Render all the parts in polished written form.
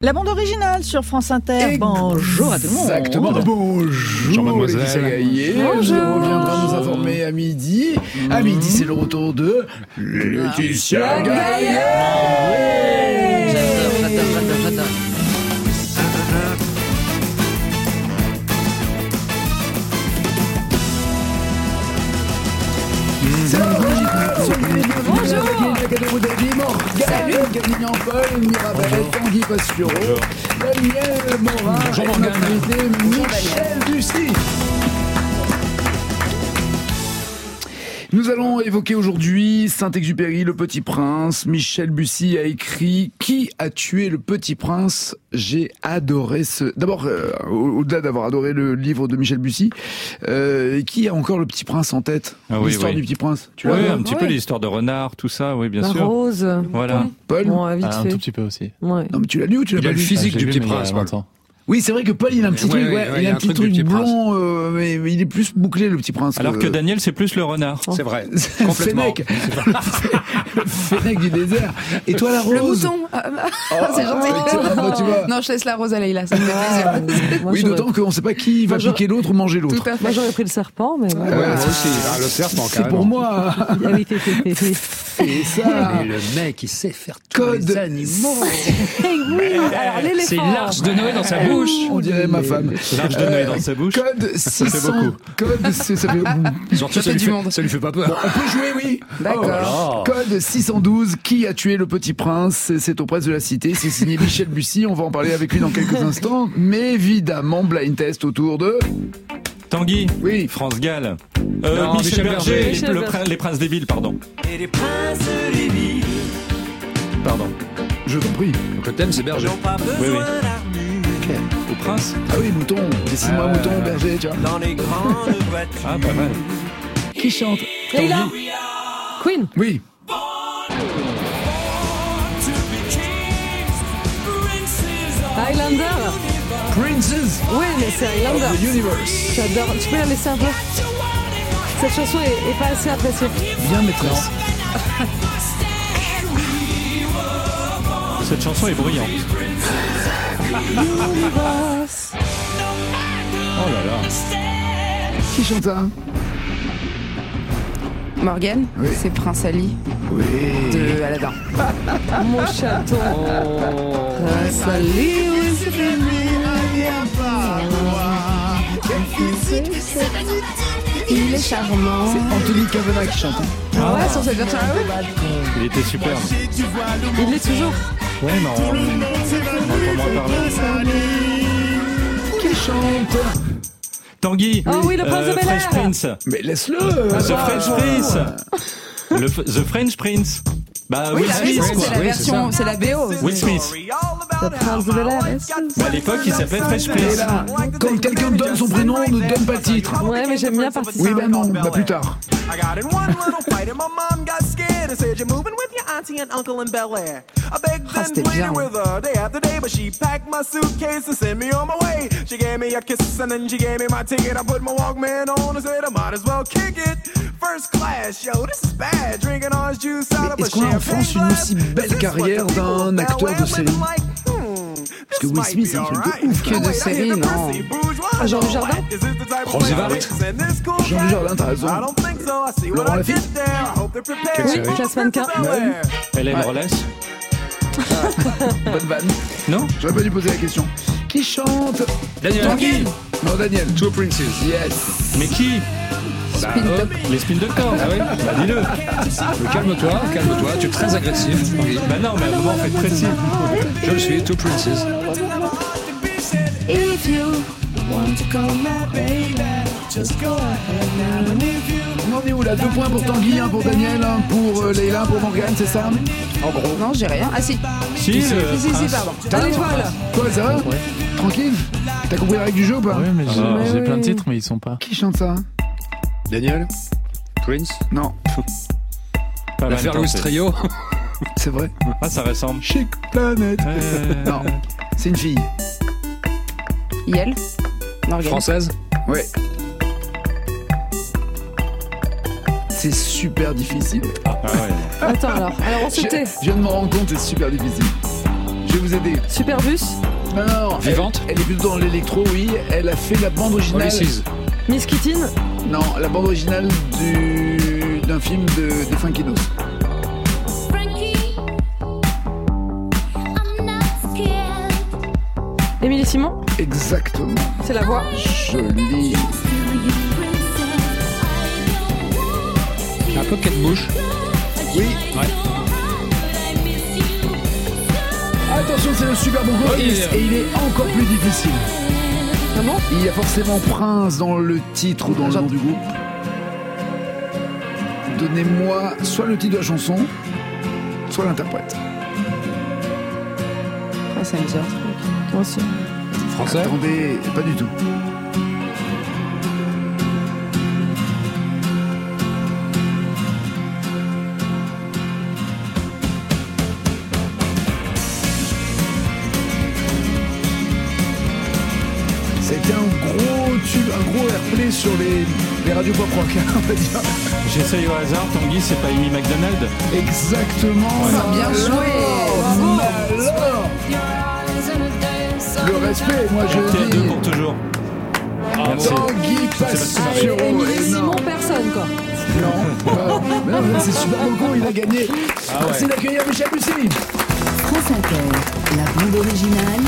La bande originale sur France Inter. Bonjour à tout le monde. Exactement. Bonjour, mademoiselle. Laetitia Gaillet. Bonjour. On reviendra nous informer à midi. À midi, c'est le retour de Laetitia Gaillet. J'adore. Bonjour. Camille Paul, Mirabel, Tanguy Pastureau, Daniel Morin et notre invité Michel Bussy. Nous allons évoquer aujourd'hui Saint-Exupéry, Le Petit Prince. Michel Bussy a écrit « Qui a tué le Petit Prince ?» J'ai adoré ce... D'abord, au-delà d'avoir adoré le livre de Michel Bussy, qui a encore le Petit Prince en tête? L'histoire du Petit Prince. Tu Oui, l'as un petit peu l'histoire de renard, tout ça, oui, bien sûr. Rose. Voilà. Paul? Bon, vite Un fait. tout petit peu aussi. Ouais. Non, mais tu l'as lu ou tu l'as Il a pas le lu? physique du Petit Paul. Prince, Paul. Oui, c'est vrai que Paul, il a un petit truc, il a un petit truc blond, mais il est plus bouclé, le Petit Prince. Alors que Daniel, c'est plus le renard. C'est vrai. Complètement. Fennec du désert. Et toi, la rose? Le mouton. C'est gentil. Tu vois. Non, je laisse la rose à Leïla, ça me fait plaisir. Moi, Oui, j'aurais- d'autant qu'on ne sait pas qui va piquer l'autre ou manger l'autre. Tout à fait. Moi, j'aurais pris le serpent, mais bon. Ouais, Moi aussi. Le serpent, c'est pour moi. Ah oui, fait. Et ça. Et le mec, il sait faire Code. les animaux. Alors, l'éléphant. C'est l'arche de Noé dans sa bouche. On dirait ma femme. L'arche de Noé dans sa bouche. Code 600. beaucoup. Code, ça fait. Genre, Ça fait du monde. Ça lui fait pas peur. On peut jouer, oui. D'accord. Code 612. Qui a tué le Petit Prince? C'est au Presse de la Cité. C'est signé Michel Bussy. On va en parler avec lui dans quelques instants. Mais évidemment, blind test autour de. Tanguy. Oui. France Gall. Non, Michel Berger. Michel Berger. Les Princes des Villes, pardon. Pardon. Je t'en prie. Donc le thème, c'est Berger. Oui, oui. Au Prince. Ah oui, mouton. Dessine-moi un mouton, berger, tu vois. Ah, pas mal. Qui chante? Leïla. Queen. Oui. Highlander. Princess Oui, mais c'est of Highlander. the Universe. J'adore. Tu peux la laisser un peu? Cette chanson est pas assez appréciée. Bien maîtresse. Cette chanson est bruyante. Oh là là. Qui chante ça? Morgane, Oui. c'est Prince Ali Oui. de Aladdin. Mon chaton. Prince Ali, oui, c'est Il est charmant. C'est Anthony Cavana qui chante. Ouais, sur cette version-là, oui. Il était superbe. Il l'est toujours. Ouais, mais on entend moins parler. Qui chante? Tanguy. Oh oui, le Prince de Bel-Air. Fresh Prince. Mais laisse-le. The French Prince. The French Prince. Bah, Oui, Will la Smith, raison, quoi. c'est la version, c'est la BO. Will Smith. Le Prince de Bel-Air. Bah, à l'époque, il s'appelait Fresh Et Prince. là, quand quelqu'un donne son prénom, on ne donne pas le titre. Ouais, mais j'aime bien participer. Oui, bah non, bah plus tard. I got in one little fight and my mom got scared and said you're moving with your auntie and uncle in Bel Air. I begged and c'était pleaded bien. with her day after day, but she packed my suitcase and sent me on my way. She gave me a kiss and then she gave me my ticket. I put my Walkman on and said I might as well kick it. First class, yo, this is bad. Drinking orange juice out of a Est-ce qu'on a en France une aussi belle carrière d'un acteur de série? Parce que Will Smith, c'est un truc de ouf. Que de série, non. Jean Dujardin. Roosevelt. Jean Dujardin, t'as raison. Laurent Lafitte. Quelle Oui, série? classe mannequin. Hélène Ouais. Rollès. Bonne vanne. Non? J'aurais pas dû poser la question. Qui chante? Daniel. Non, Daniel. Two Princes. Yes. Mais qui? Les Spin Doctors. Ah oui? Bah, dis-le. Calme-toi, tu es très agressif. Oui. Bah non, mais à un moment, faites précis. Je le suis, Two Princes. If you want to call my baby, Just go ahead now and if you On en est où là? 2 points pour Tanguy, 1 pour Daniel, 1 pour Leïla, 1 pour Morgane, c'est ça? En gros. Non, j'ai rien. Ah si. Si, Si, pardon. T'as l'étoile. Quoi, ça va? Tranquille? T'as compris la règle du jeu ou pas? Oui, mais j'ai oui. plein de titres, mais ils sont pas. Qui chante ça? Daniel. Prince. Non, Pas mal L'affaire Louis tenté. Trio. c'est vrai. Ah, ça ressemble. Chic Planet. Non, c'est une fille. Yel. Morgane. Française. Ouais. C'est super difficile. Ah ouais. Attends, alors on Je s'était. je viens de m'en rendre compte, c'est super difficile. Je vais vous aider. Superbus. Non, Vivante. elle est plutôt dans l'électro, oui. Elle a fait la bande originale. Ulysses. Miss Keating. Non, la bande originale d'un film de Funkinos. Émilie Simon. Exactement. C'est la voix. Joli. Un peu Kate Bush. Oui. Ouais. Attention, c'est le Super Bongo Oui. et il est encore plus difficile. Ah bon? Il y a forcément Prince dans le titre ou dans le nom du groupe. Donnez-moi soit le titre de la chanson, soit l'interprète. Ah, ça me dit un truc. Moi aussi. Français. Attendez, pas du tout. C'était un gros tube, un gros airplay sur les radios pop rock, on va dire. J'essaye au hasard, Tanguy, c'est pas Amy McDonald? Exactement. Ça a bien joué. Alors, le respect, moi je RTL2 dis. pour toujours. Merci. Tanguy Pastureau. Émilie Simon, Non, personne quoi. mais non, c'est super Bongo, il a gagné. Merci d'accueillir Michel Bussy. France Inter, la bande originale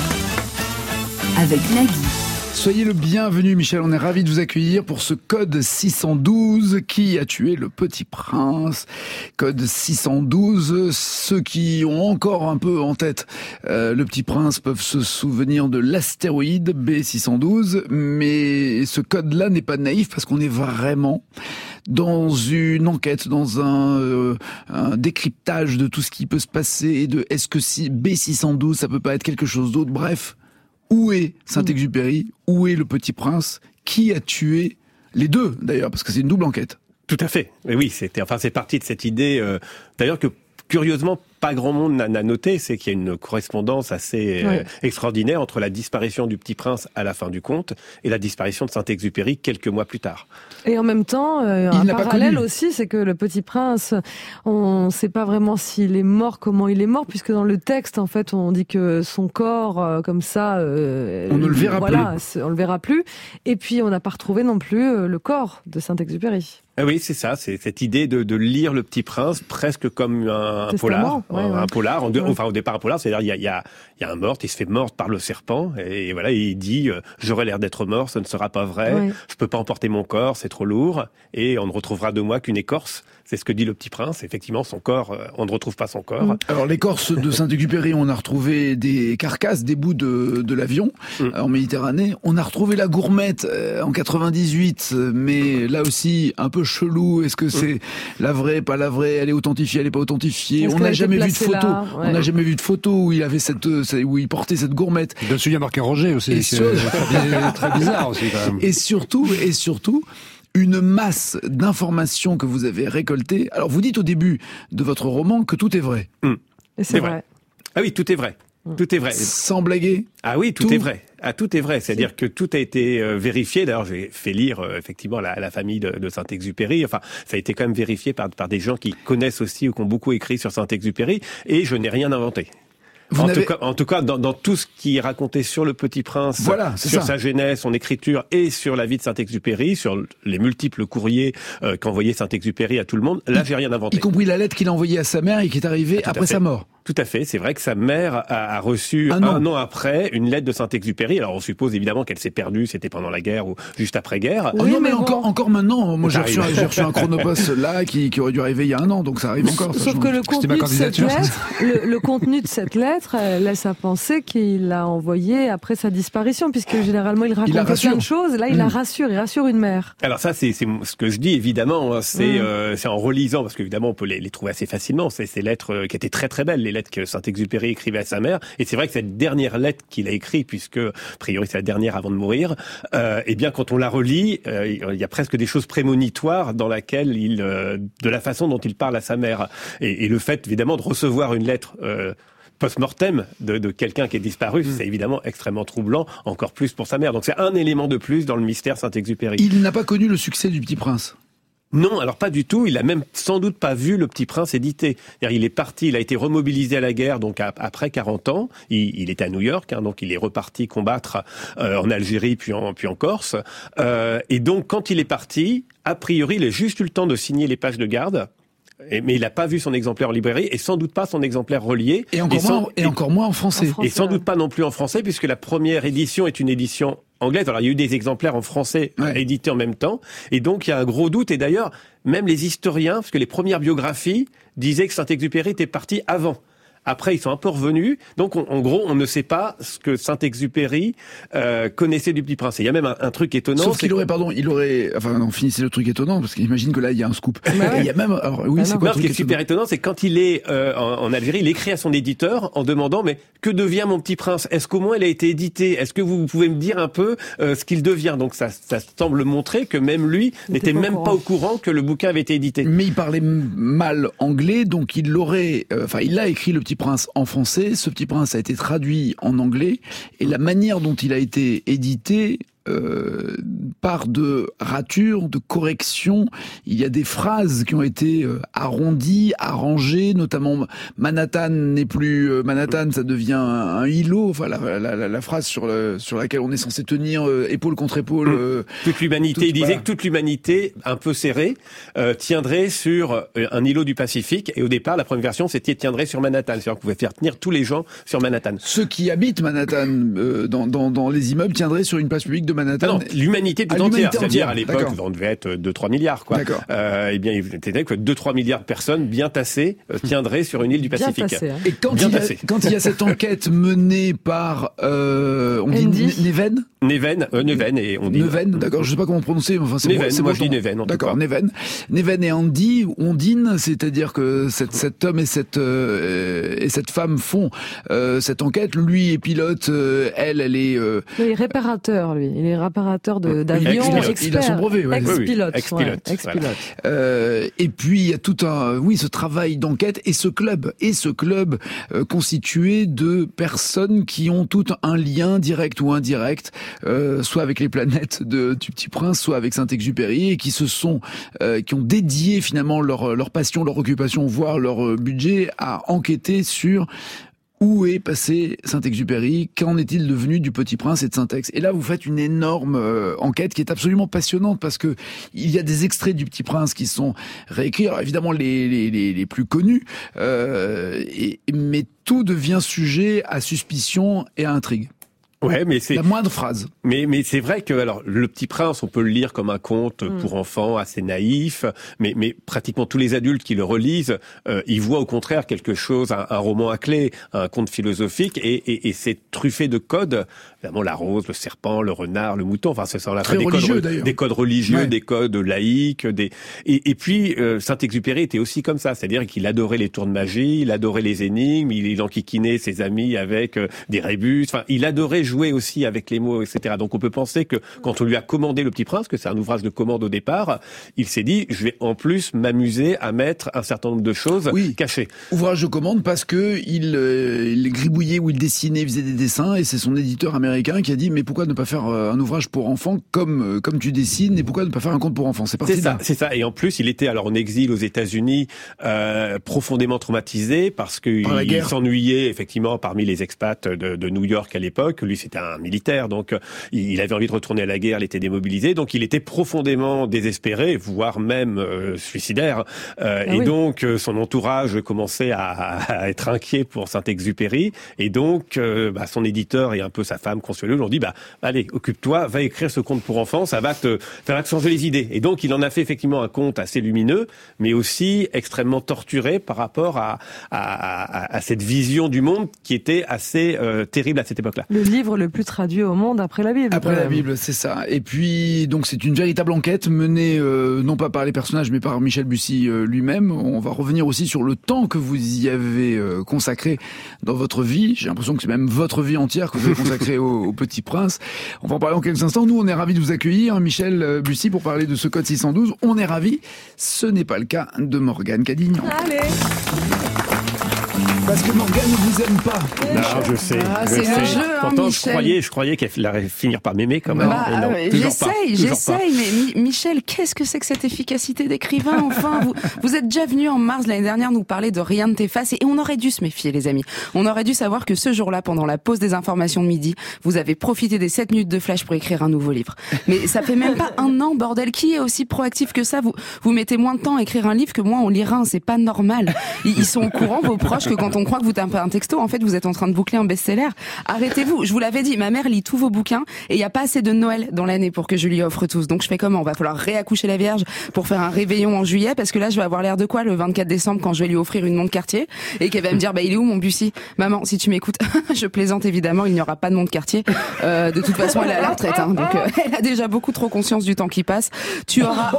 avec Nagui. Soyez le bienvenu, Michel. On est ravis de vous accueillir pour ce code 612 qui a tué le Petit Prince. Code 612. Ceux qui ont encore un peu en tête le Petit Prince peuvent se souvenir de l'astéroïde B612. Mais ce code-là n'est pas naïf parce qu'on est vraiment dans une enquête, dans un décryptage de tout ce qui peut se passer et de est-ce que si B612 ça peut pas être quelque chose d'autre. Bref. Où est Saint-Exupéry? Où est le Petit Prince? Qui a tué les deux, d'ailleurs, parce que c'est une double enquête. Tout à fait. Et oui, c'est parti de cette idée, d'ailleurs que curieusement, pas grand monde n'a noté, c'est qu'il y a une correspondance assez extraordinaire entre la disparition du Petit Prince à la fin du conte et la disparition de Saint-Exupéry quelques mois plus tard. Et en même temps, un parallèle aussi, c'est que le Petit Prince, on ne sait pas vraiment s'il est mort, comment il est mort, puisque dans le texte, en fait, on dit que son corps, comme ça, on ne le verra plus. On le verra plus. Et puis, on n'a pas retrouvé non plus le corps de Saint-Exupéry. Ah oui, c'est ça, c'est cette idée de lire le Petit Prince presque comme un polar, un polar. Enfin, au départ, un polar, c'est-à-dire il y a un mort, il se fait mordre par le serpent, et voilà, il dit j'aurais l'air d'être mort, ce ne sera pas vrai, je peux pas emporter mon corps, c'est trop lourd, et on ne retrouvera de moi qu'une écorce. C'est ce que dit le Petit Prince. Effectivement, son corps, on ne retrouve pas son corps. Alors, l'écorce de Saint-Exupéry, on a retrouvé des carcasses, des bouts de l'avion en Méditerranée. On a retrouvé la gourmette en 98, mais là aussi, un peu chelou. Est-ce que c'est la vraie, pas la vraie? Elle est authentifiée, elle est pas authentifiée? On n'a jamais vu de photo. On n'a jamais vu de photo où il avait où il portait cette gourmette. Dessus, il y a marqué Roger aussi. C'est très bizarre aussi, quand même. Et surtout, une masse d'informations que vous avez récoltées. Alors, vous dites au début de votre roman que tout est vrai. Et c'est vrai. Ah oui, tout est vrai. Tout est vrai. Sans blaguer. Ah oui, tout est vrai. Ah, tout est vrai. C'est-à-dire que tout a été vérifié. D'ailleurs, j'ai fait lire effectivement la famille de Saint-Exupéry. Enfin, ça a été quand même vérifié par des gens qui connaissent aussi ou qui ont beaucoup écrit sur Saint-Exupéry. Et je n'ai rien inventé. En tout cas, dans tout ce qui est raconté sur le Petit Prince, sur sa jeunesse, son écriture et sur la vie de Saint-Exupéry, sur les multiples courriers qu'envoyait Saint-Exupéry à tout le monde, là, j'ai rien inventé. Y compris la lettre qu'il a envoyée à sa mère et qui est arrivée après sa mort. Tout à fait. C'est vrai que sa mère a reçu un an après une lettre de Saint-Exupéry. Alors on suppose évidemment qu'elle s'est perdue, c'était pendant la guerre ou juste après-guerre. Oui, mais encore maintenant. Moi j'ai reçu un chronopost là qui aurait dû arriver il y a un an, donc ça arrive encore. Sauf que le contenu de cette lettre laisse à penser qu'il l'a envoyé après sa disparition, puisque généralement il raconte plein de choses. Là il la rassure, il rassure une mère. Alors ça c'est ce que je dis évidemment. C'est en relisant, parce qu'évidemment on peut les trouver assez facilement. C'est ces lettres qui étaient très très belles, les lettres que Saint-Exupéry écrivait à sa mère. Et c'est vrai que cette dernière lettre qu'il a écrite, puisque a priori c'est la dernière avant de mourir, eh bien quand on la relit, il y a presque des choses prémonitoires dans laquelle de la façon dont il parle à sa mère. Et le fait évidemment de recevoir une lettre post-mortem de quelqu'un qui est disparu, c'est évidemment extrêmement troublant, encore plus pour sa mère. Donc c'est un élément de plus dans le mystère Saint-Exupéry. Il n'a pas connu le succès du Petit Prince. Non, alors pas du tout. Il a même sans doute pas vu Le Petit Prince édité. C'est-à-dire, il est parti, il a été remobilisé à la guerre, donc après 40 ans. Il était à New York, donc il est reparti combattre en Algérie puis en Corse. Et donc, quand il est parti, a priori, il a juste eu le temps de signer les pages de garde. Mais il n'a pas vu son exemplaire en librairie et sans doute pas son exemplaire relié. Et encore moins en français. Et sans doute pas non plus en français, puisque la première édition est une édition anglaise. Alors, il y a eu des exemplaires en français édités en même temps. Et donc, il y a un gros doute. Et d'ailleurs, même les historiens, parce que les premières biographies disaient que Saint-Exupéry était parti avant. Après, ils sont un peu revenus. Donc, en gros, on ne sait pas ce que Saint-Exupéry connaissait du Petit Prince. Et il y a même un truc étonnant. Sauf qu'il aurait, enfin, non, finissez le truc étonnant, parce qu'imagine que là, il y a un scoop. Il y a même, alors, oui, c'est quoi le truc ce qui est super étonnant, c'est quand il est en Algérie, il écrit à son éditeur en demandant, mais que devient Mon Petit Prince? Est-ce qu'au moins il a été édité? Est-ce que vous pouvez me dire un peu ce qu'il devient? Donc, ça semble montrer que même lui n'était même pas au courant que le bouquin avait été édité. Mais il parlait mal anglais, donc il a écrit Le Petit Prince en français. Ce Petit Prince a été traduit en anglais, et la manière dont il a été édité part de ratures, de corrections. Il y a des phrases qui ont été arrondies, arrangées, notamment Manhattan n'est plus Manhattan, ça devient un îlot. Enfin, la phrase sur laquelle on est censé tenir épaule contre épaule. Toute l'humanité, il disait que toute l'humanité, un peu serrée, tiendrait sur un îlot du Pacifique. Et au départ, la première version, c'était tiendrait sur Manhattan. C'est-à-dire qu'on pouvait faire tenir tous les gens sur Manhattan. Ceux qui habitent Manhattan dans les immeubles tiendraient sur une place publique de Manhattan. Non, l'humanité tout entière, c'est-à-dire à l'époque, on devait être 2-3 milliards, quoi. Eh bien, il était que 2-3 milliards de personnes bien tassées tiendraient sur une île du Pacifique. Bien tassé, hein. Et quand il y a cette enquête menée par, on dit Neven, et on dit Neven, d'accord, je sais pas comment prononcer, enfin c'est Neven, moi je dis Neven. D'accord, Neven et Andy, Ondine, c'est-à-dire que cet homme et cette femme font cette enquête. Lui est pilote, elle est. Il est réparateur, lui. Il est réparateur d'avions. Il a son brevet, ouais. Ex-pilote. Voilà. Et puis il y a tout ce travail d'enquête et ce club constitué de personnes qui ont tout un lien direct ou indirect, soit avec les planètes du Petit Prince, soit avec Saint-Exupéry, et qui qui ont dédié finalement leur passion, leur occupation, voire leur budget à enquêter sur où est passé Saint-Exupéry, qu'en est-il devenu du Petit Prince et de Saint-Ex. Et là, vous faites une énorme enquête qui est absolument passionnante, parce que il y a des extraits du Petit Prince qui sont réécrits, alors évidemment les plus connus, mais tout devient sujet à suspicion et à intrigue. Ouais, mais c'est la moindre phrase. Mais c'est vrai que alors Le Petit Prince, on peut le lire comme un conte pour enfants assez naïf, mais pratiquement tous les adultes qui le relisent, ils voient au contraire quelque chose, un roman à clé, un conte philosophique, et c'est truffé de codes. Évidemment, la rose, le serpent, le renard, le mouton. Enfin, c'est la des codes religieux, des codes laïques, et puis Saint-Exupéry était aussi comme ça, c'est-à-dire qu'il adorait les tours de magie, il adorait les énigmes, il enquiquinait ses amis avec des rébus. Enfin, il adorait jouer aussi avec les mots, etc. Donc on peut penser que quand on lui a commandé Le Petit Prince, que c'est un ouvrage de commande au départ, il s'est dit, je vais en plus m'amuser à mettre un certain nombre de choses cachées. Ouvrage de commande parce que il gribouillait ou il dessinait, il faisait des dessins, et c'est son éditeur américain qui a dit, mais pourquoi ne pas faire un ouvrage pour enfants comme tu dessines, et pourquoi ne pas faire un conte pour enfants? C'est ça. Et en plus, il était alors en exil aux États-Unis, profondément traumatisé parce qu'il s'ennuyait effectivement parmi les expats de New York à l'époque. Lui, c'était un militaire, donc il avait envie de retourner à la guerre, il était démobilisé, donc il était profondément désespéré, voire même suicidaire. Donc son entourage commençait à être inquiet pour Saint-Exupéry, et donc son éditeur et un peu sa femme Consuelo lui ont dit, allez, occupe-toi, va écrire ce conte pour enfants, ça va te changer les idées. Et donc il en a fait effectivement un conte assez lumineux, mais aussi extrêmement torturé par rapport à cette vision du monde qui était assez terrible à cette époque-là. Le livre le plus traduit au monde après la Bible. Après la Bible, c'est ça. Et puis, donc, c'est une véritable enquête menée non pas par les personnages, mais par Michel Bussy lui-même. On va revenir aussi sur le temps que vous y avez consacré dans votre vie. J'ai l'impression que c'est même votre vie entière que vous avez consacrée au Petit Prince. On va en parler en quelques instants. Nous, on est ravis de vous accueillir, Michel Bussy, pour parler de ce code 612. On est ravis. Ce n'est pas le cas de Morgane Cadignan. Allez. Parce que Morgane ne vous aime pas. Non, je sais. C'est le jeu, Pourtant, Michel. je croyais qu'elle allait finir par m'aimer quand même. Bah, j'essaye, mais Michel, qu'est-ce que c'est que cette efficacité d'écrivain? Enfin, vous êtes déjà venu en mars l'année dernière nous parler de Rien ne t'efface, et on aurait dû se méfier, les amis. On aurait dû savoir que ce jour-là, pendant la pause des informations de midi, vous avez profité des 7 minutes de flash pour écrire un nouveau livre. Mais ça fait même pas un an, bordel. Qui est aussi proactif que ça? Vous mettez moins de temps à écrire un livre que moi en lire un, c'est pas normal. Ils sont au courant, vos proches, que quand on croit que vous tapez un texto, en fait, vous êtes en train de boucler un best-seller. Arrêtez-vous. Je vous l'avais dit, ma mère lit tous vos bouquins et il n'y a pas assez de Noël dans l'année pour que je lui offre tous. Donc je fais comment? Va falloir réaccoucher la Vierge pour faire un réveillon en juillet, parce que là, je vais avoir l'air de quoi le 24 décembre quand je vais lui offrir une montre Cartier et qu'elle va me dire, bah, il est où mon Bussy? Maman, si tu m'écoutes, je plaisante évidemment, il n'y aura pas de montre Cartier. De toute façon, elle est à la retraite, hein, donc elle a déjà beaucoup trop conscience du temps qui passe. Tu auras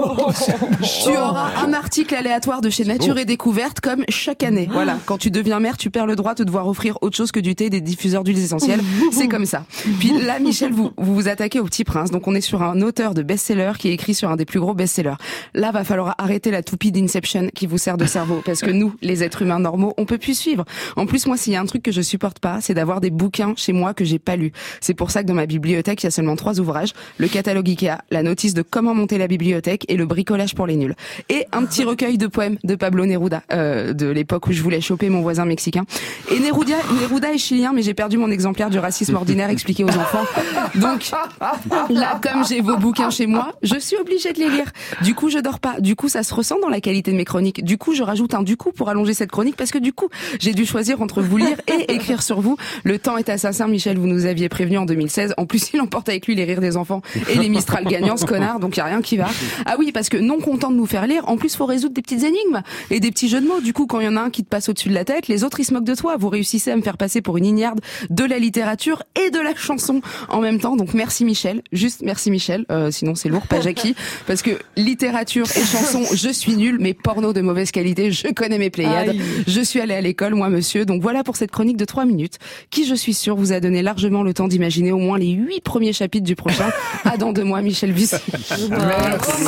un article aléatoire de chez Nature et Découverte comme chaque année. Voilà. Quand tu deviens mère, tu perds le droit de devoir offrir autre chose que du thé et des diffuseurs d'huiles essentielles. C'est comme ça. Puis là, Michel, vous attaquez au Petit Prince. Donc on est sur un auteur de best-seller qui est écrit sur un des plus gros best-sellers. Là, va falloir arrêter la toupie d'Inception qui vous sert de cerveau, parce que nous, les êtres humains normaux, on peut plus suivre. En plus, moi, s'il y a un truc que je supporte pas, c'est d'avoir des bouquins chez moi que j'ai pas lus. C'est pour ça que dans ma bibliothèque, il y a seulement 3 ouvrages: le catalogue Ikea, la notice de comment monter la bibliothèque et le bricolage pour les nuls. Et un petit recueil de poèmes de Pablo Neruda, de l'époque où je voulais choper mon voisin mexicain. Et Neruda est chilien, mais j'ai perdu mon exemplaire du racisme ordinaire expliqué aux enfants. Donc, là, comme j'ai vos bouquins chez moi, je suis obligée de les lire. Du coup, je dors pas. Du coup, ça se ressent dans la qualité de mes chroniques. Du coup, je rajoute un du coup pour allonger cette chronique, parce que du coup, j'ai dû choisir entre vous lire et écrire sur vous. Le temps est assassin, Michel, vous nous aviez prévenu en 2016. En plus, il emporte avec lui les rires des enfants et les Mistral gagnants, ce connard, donc il y a rien qui va. Ah oui, parce que non content de nous faire lire, en plus, faut résoudre des petites énigmes et des petits jeux de mots. Du coup, quand il y en a un qui te passe au-dessus de la tête, les autres, ils se moquent de toi. Vous réussissez à me faire passer pour une ignarde de la littérature et de la chanson en même temps. Donc merci Michel, juste merci Michel, sinon c'est lourd, pas Jackie, parce que littérature et chanson, je suis nulle, mais porno de mauvaise qualité, je connais mes Pléiades. Aïe. Je suis allée à l'école, moi monsieur. Donc voilà pour cette chronique de 3 minutes, qui, je suis sûre, vous a donné largement le temps d'imaginer au moins les 8 premiers chapitres du prochain. À dans 2 mois, Michel Bussy. Merci.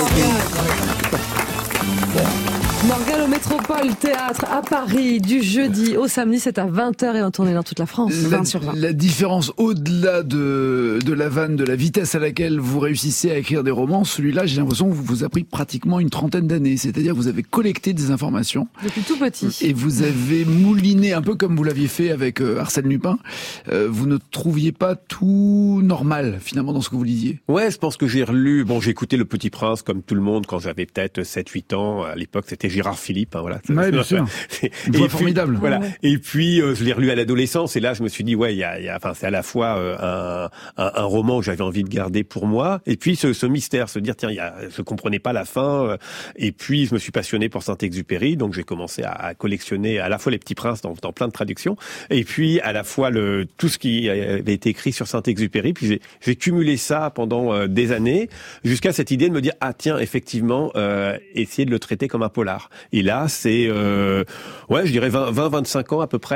Morgane au Métropole Théâtre à Paris, du jeudi au samedi, c'est à 20h et en tournée dans toute la France. 20 sur 20. La différence, au-delà de la vanne, de la vitesse à laquelle vous réussissez à écrire des romans, celui-là, j'ai l'impression que vous a pris pratiquement une trentaine d'années. C'est-à-dire que vous avez collecté des informations. Depuis tout petit. Et vous avez mouliné, un peu comme vous l'aviez fait avec Arsène Lupin. Vous ne trouviez pas tout normal, finalement, dans ce que vous lisiez? Ouais, je pense que j'ai relu, j'ai écouté Le Petit Prince comme tout le monde quand j'avais peut-être 7-8 ans. À l'époque, c'était Gérard Philippe, hein, voilà. Ouais, bien sûr. Une voix formidable. Voilà. Et puis, je l'ai relu à l'adolescence, et là, je me suis dit, ouais, c'est à la fois un roman que j'avais envie de garder pour moi, et puis ce mystère, se dire, tiens, je comprenais pas la fin, et puis je me suis passionné pour Saint-Exupéry, donc j'ai commencé à collectionner à la fois Les Petits Princes dans plein de traductions, et puis à la fois tout ce qui avait été écrit sur Saint-Exupéry, puis j'ai cumulé ça pendant des années, jusqu'à cette idée de me dire, ah tiens, effectivement, essayer de le traiter comme un polar. Et là, c'est, je dirais 20-25 ans à peu près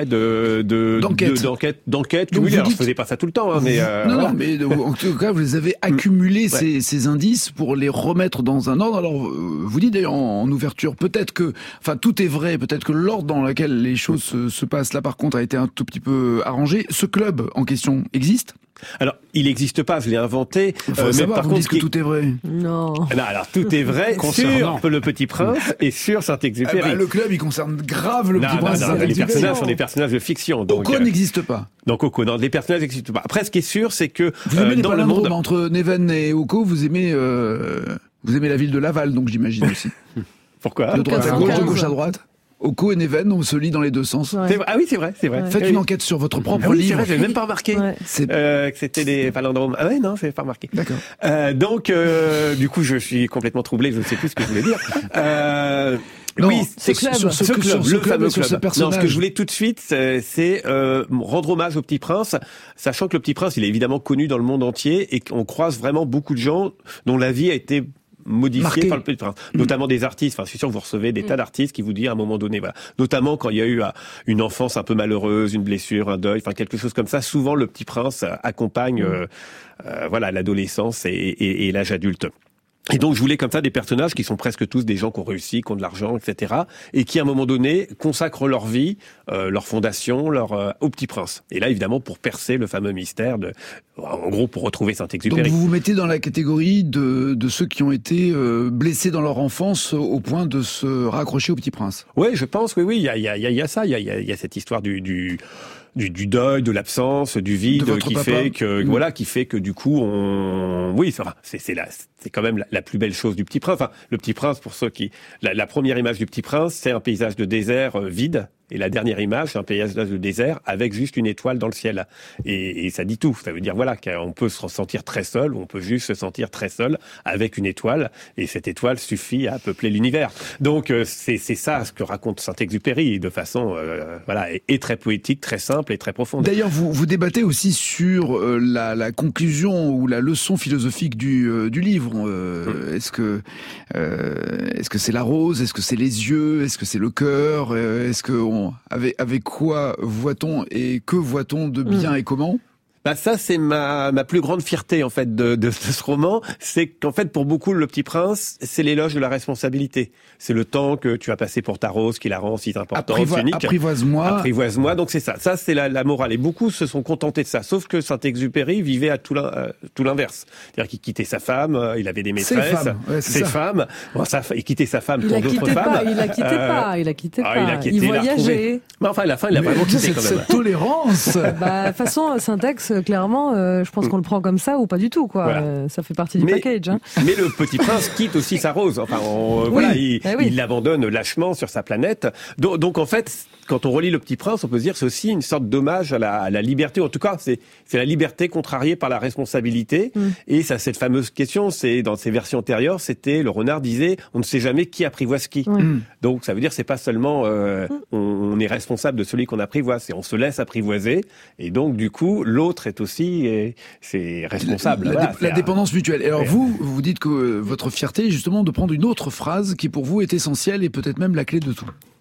d'enquête. Donc oui, alors je faisais pas ça tout le temps, hein, mais non, mais en tout cas, vous avez accumulé ces indices pour les remettre dans un ordre. Alors, vous dites d'ailleurs en ouverture, peut-être que, tout est vrai, peut-être que l'ordre dans lequel les choses se passent là, par contre, a été un tout petit peu arrangé. Ce club en question existe? Alors, il n'existe pas, je l'ai inventé. Mais par contre, que tout est vrai. Non. Alors, tout est vrai sur Le Petit Prince et sur Saint-Exupéry. Le club, il concerne grave Le Petit Prince. Les personnages sont des personnages de fiction. Donc, Oko n'existe pas. Donc, Oko, non, les personnages n'existent pas. Après, ce qui est sûr, c'est que vous aimez dans le monde entre Neven et Oko, vous aimez la ville de Laval, donc j'imagine aussi. Pourquoi? De droite à gauche, de gauche à droite. Oko et Neven, on se lit dans les deux sens. Ouais. Ah oui, c'est vrai. Ouais. Faites une enquête sur votre propre livre. C'est vrai, j'avais même pas remarqué Ouais. que c'était des palindromes. Ah ouais, non, j'avais pas remarqué. D'accord. Donc, du coup, je suis complètement troublé, je ne sais plus ce que je voulais dire. Non, oui, c'est sur le fameux club. ce personnage. Non, ce que je voulais tout de suite, c'est rendre hommage au Petit Prince, sachant que le Petit Prince, il est évidemment connu dans le monde entier et qu'on croise vraiment beaucoup de gens dont la vie a été modifié par le Petit Prince, notamment des artistes. Je suis sûr que vous recevez des tas d'artistes qui vous disent à un moment donné, voilà, notamment quand il y a eu une enfance un peu malheureuse, une blessure, un deuil, quelque chose comme ça. Souvent, le Petit Prince accompagne, l'adolescence et l'âge adulte. Et donc je voulais comme ça des personnages qui sont presque tous des gens qui ont réussi, qui ont de l'argent, etc. et qui à un moment donné consacrent leur vie, leur fondation, au Petit Prince. Et là évidemment pour percer le fameux mystère en gros pour retrouver Saint-Exupéry. Donc vous vous mettez dans la catégorie de ceux qui ont été blessés dans leur enfance au point de se raccrocher au Petit Prince. Oui, je pense, oui, il y a ça, il y a cette histoire du deuil, de l'absence, du vide qui fait que du coup c'est quand même la plus belle chose du Petit Prince. Enfin, le Petit Prince, pour ceux qui la première image du Petit Prince, c'est un paysage de désert vide. Et la dernière image, c'est un paysage de désert avec juste une étoile dans le ciel. Et ça dit tout. Ça veut dire, voilà, qu'on peut se sentir très seul, ou on peut juste se sentir très seul avec une étoile. Et cette étoile suffit à peupler l'univers. Donc, c'est ça ce que raconte Saint-Exupéry de façon, et très poétique, très simple et très profonde. D'ailleurs, vous débattez aussi sur la conclusion ou la leçon philosophique du livre. Est-ce que c'est la rose? Est-ce que c'est les yeux? Est-ce que c'est le cœur? Est-ce que avec quoi voit-on et que voit-on de bien et comment? Bah ça c'est ma plus grande fierté en fait de ce roman, c'est qu'en fait pour beaucoup le Petit Prince c'est l'éloge de la responsabilité. C'est le temps que tu as passé pour ta rose qui la rend si importante, unique. Apprivoise-moi. Donc c'est ça. Ça c'est la morale. Et beaucoup se sont contentés de ça. Sauf que Saint-Exupéry vivait à tout l'inverse. C'est-à-dire qu'il quittait sa femme, il avait des maîtresses, ses femmes. Bon, il quittait sa femme pour d'autres femmes. Il la quittait pas. Il voyageait. Mais enfin à la fin il a vraiment quitté quand même. Cette tolérance. De toute façon Saint-Ex clairement, je pense qu'on le prend comme ça ou pas du tout, quoi. Voilà. Ça fait partie du package. Hein. Mais le Petit Prince quitte aussi sa rose. Enfin, il l'abandonne lâchement sur sa planète. Donc en fait, quand on relit le Petit Prince, on peut se dire c'est aussi une sorte d'hommage à la liberté. En tout cas, c'est la liberté contrariée par la responsabilité. Et ça, cette fameuse question, c'est dans ses versions antérieures, c'était le renard disait on ne sait jamais qui apprivoise qui. Donc ça veut dire c'est pas seulement on est responsable de celui qu'on apprivoise, c'est on se laisse apprivoiser. Et donc du coup l'autre est aussi c'est responsable. La dépendance mutuelle. Et alors vous dites que votre fierté est justement de prendre une autre phrase qui pour vous est essentielle et peut-être même la clé de tout.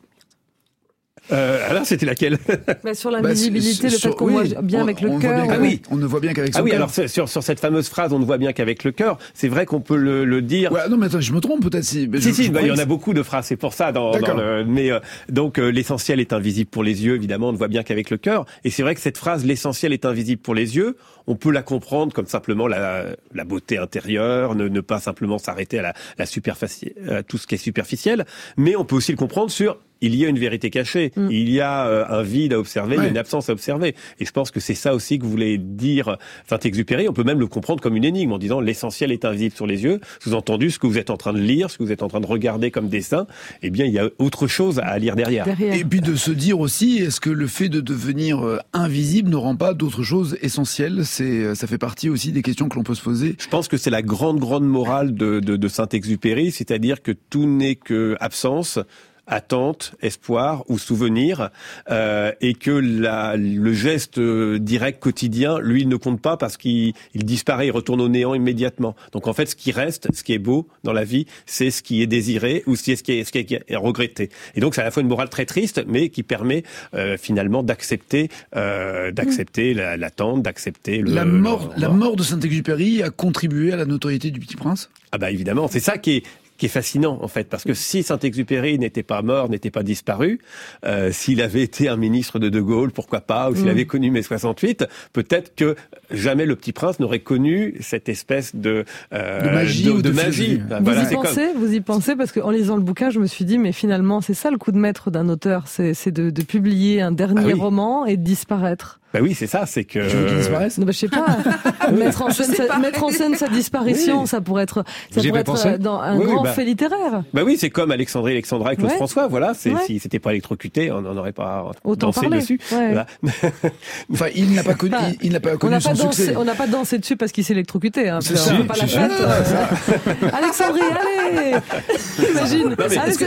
Alors c'était laquelle? Sur l'invisibilité, le fait qu'on voit bien avec le cœur. On ne voit bien qu'avec son cœur. Oui, alors sur cette fameuse phrase, on ne voit bien qu'avec le cœur. C'est vrai qu'on peut le dire. Ouais, non, mais attends, je me trompe peut-être. Il y en a beaucoup de phrases. C'est pour ça. Donc l'essentiel est invisible pour les yeux. Évidemment, on ne voit bien qu'avec le cœur. Et c'est vrai que cette phrase, l'essentiel est invisible pour les yeux. On peut la comprendre comme simplement la beauté intérieure, ne pas simplement s'arrêter à à tout ce qui est superficiel. Mais on peut aussi le comprendre sur il y a une vérité cachée, il y a un vide à observer, il y a une absence à observer. Et je pense que c'est ça aussi que voulait dire Saint-Exupéry. On peut même le comprendre comme une énigme en disant l'essentiel est invisible sur les yeux. Sous-entendu, ce que vous êtes en train de lire, ce que vous êtes en train de regarder comme dessin, eh bien, il y a autre chose à lire derrière. Et puis de se dire aussi, est-ce que le fait de devenir invisible ne rend pas d'autres choses essentielles? Ça fait partie aussi des questions que l'on peut se poser. Je pense que c'est la grande morale de Saint-Exupéry, c'est-à-dire que tout n'est que absence, attente, espoir ou souvenir, et que le geste direct quotidien, lui, il ne compte pas parce qu'il disparaît, il retourne au néant immédiatement. Donc en fait, ce qui reste, ce qui est beau dans la vie, c'est ce qui est désiré ou c'est ce qui est regretté. Et donc c'est à la fois une morale très triste, mais qui permet finalement d'accepter l'attente, d'accepter la mort de Saint-Exupéry a contribué à la notoriété du Petit Prince. Ah bah évidemment, c'est ça qui est fascinant en fait, parce que si Saint-Exupéry n'était pas mort, n'était pas disparu, s'il avait été un ministre de Gaulle, pourquoi pas, ou s'il avait connu mai 68, peut-être que jamais le Petit Prince n'aurait connu cette espèce de magie. Vous y pensez parce qu'en lisant le bouquin, je me suis dit mais finalement c'est ça le coup de maître d'un auteur, c'est de publier un dernier roman et de disparaître. Bah oui, c'est ça, c'est que... Tu veux qu'il disparaisse? Non, bah, je sais pas. mettre en scène sa disparition, ça pourrait être dans un grand fait littéraire. Bah oui, c'est comme Alexandra et Claude François, voilà. Si c'était pas électrocuté, on n'en aurait pas dansé dessus. Ouais. Voilà. Enfin, il n'a pas connu son succès. On n'a pas dansé dessus parce qu'il s'est électrocuté, hein. C'est ça. Pas la fête. Alexandrie, allez! Imagine.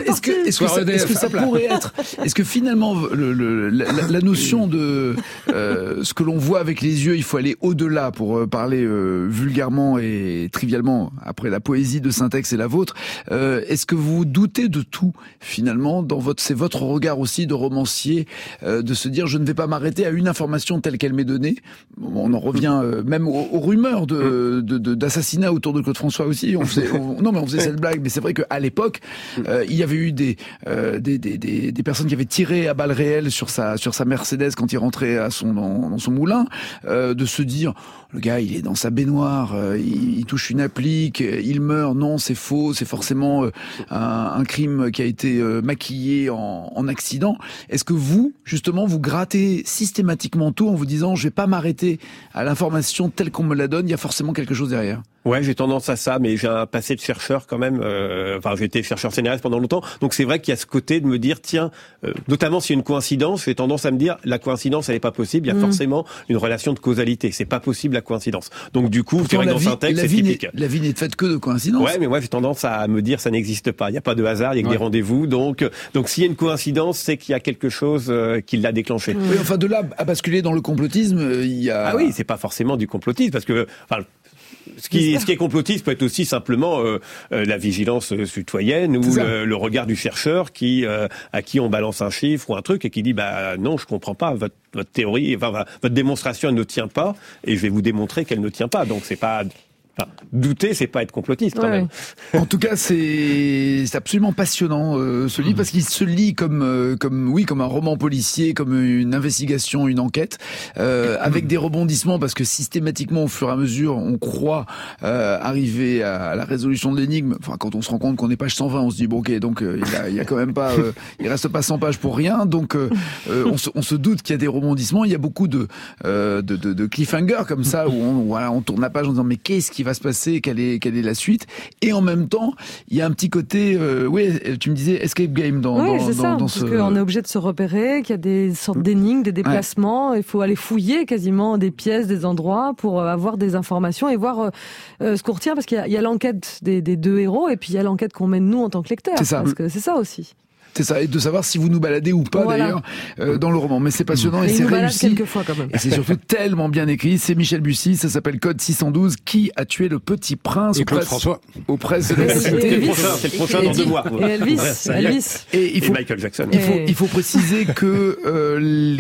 Est-ce que ça pourrait être, est-ce que finalement, la notion de, ce que l'on voit avec les yeux, il faut aller au-delà pour parler vulgairement et trivialement après la poésie de Saint-Ex et la vôtre. Est-ce que vous doutez de tout finalement c'est votre regard aussi de romancier de se dire je ne vais pas m'arrêter à une information telle qu'elle m'est donnée. On en revient même aux rumeurs d'assassinat autour de Claude François aussi. On faisait cette blague, mais c'est vrai qu'à l'époque il y avait eu des personnes qui avaient tiré à balles réelles sur sa Mercedes quand il rentrait dans son moulin, de se dire le gars il est dans sa baignoire, il touche une applique, il meurt, non c'est faux, c'est forcément un crime qui a été maquillé en accident. Est-ce que vous justement vous grattez systématiquement tout en vous disant je vais pas m'arrêter à l'information telle qu'on me la donne, il y a forcément quelque chose derrière? Ouais, j'ai tendance à ça, mais j'ai un passé de chercheur quand même. J'ai été chercheur scénariste pendant longtemps, donc c'est vrai qu'il y a ce côté de me dire, tiens, notamment s'il y a une coïncidence, j'ai tendance à me dire, la coïncidence, elle n'est pas possible. Il y a forcément une relation de causalité. C'est pas possible la coïncidence. Donc du coup, c'est vrai que dans Saint-Ex, c'est typique. La vie n'est faite que de coïncidences. Ouais, mais moi j'ai tendance à me dire, ça n'existe pas. Il n'y a pas de hasard, il y a que des rendez-vous. Donc s'il y a une coïncidence, c'est qu'il y a quelque chose qui l'a déclenché. Oui, enfin de là à basculer dans le complotisme, il y a. Ah oui, c'est pas forcément du complotisme parce que. Ce qui est complotiste peut être aussi simplement la vigilance citoyenne ou le regard du chercheur à qui on balance un chiffre ou un truc et qui dit non, je comprends pas votre théorie, votre démonstration elle ne tient pas et je vais vous démontrer qu'elle ne tient pas. Donc c'est pas douter, c'est pas être complotiste quand même. En tout cas, c'est absolument passionnant ce livre parce qu'il se lit comme un roman policier, comme une investigation, une enquête, avec des rebondissements parce que systématiquement, au fur et à mesure, on croit arriver à la résolution de l'énigme. Enfin, quand on se rend compte qu'on est page 120, on se dit bon, ok, donc il y a quand même pas, il reste pas 100 pages pour rien. Donc on se doute qu'il y a des rebondissements. Il y a beaucoup de cliffhangers comme ça où on tourne la page en disant mais qu'est-ce qui va se passer, quelle est la suite, et en même temps il y a un petit côté tu me disais escape game dans parce qu'on est obligé de se repérer, qu'il y a des sortes d'énigmes, des déplacements, il faut aller fouiller quasiment des pièces, des endroits pour avoir des informations et voir ce qu'on retient, parce qu'il y a l'enquête des deux héros et puis il y a l'enquête qu'on mène nous en tant que lecteurs, parce que c'est ça aussi. C'est ça, et de savoir si vous nous baladez ou pas d'ailleurs dans le roman. Mais c'est passionnant et c'est réussi. Quelquefois, quand même. Et c'est surtout tellement bien écrit. C'est Michel Bussy, ça s'appelle Code 612. Qui a tué le petit prince? Et Claude François. Aux presses. C'est le prochain dans 2 mois. Et Elvis. Et Michael Jackson. Il faut préciser que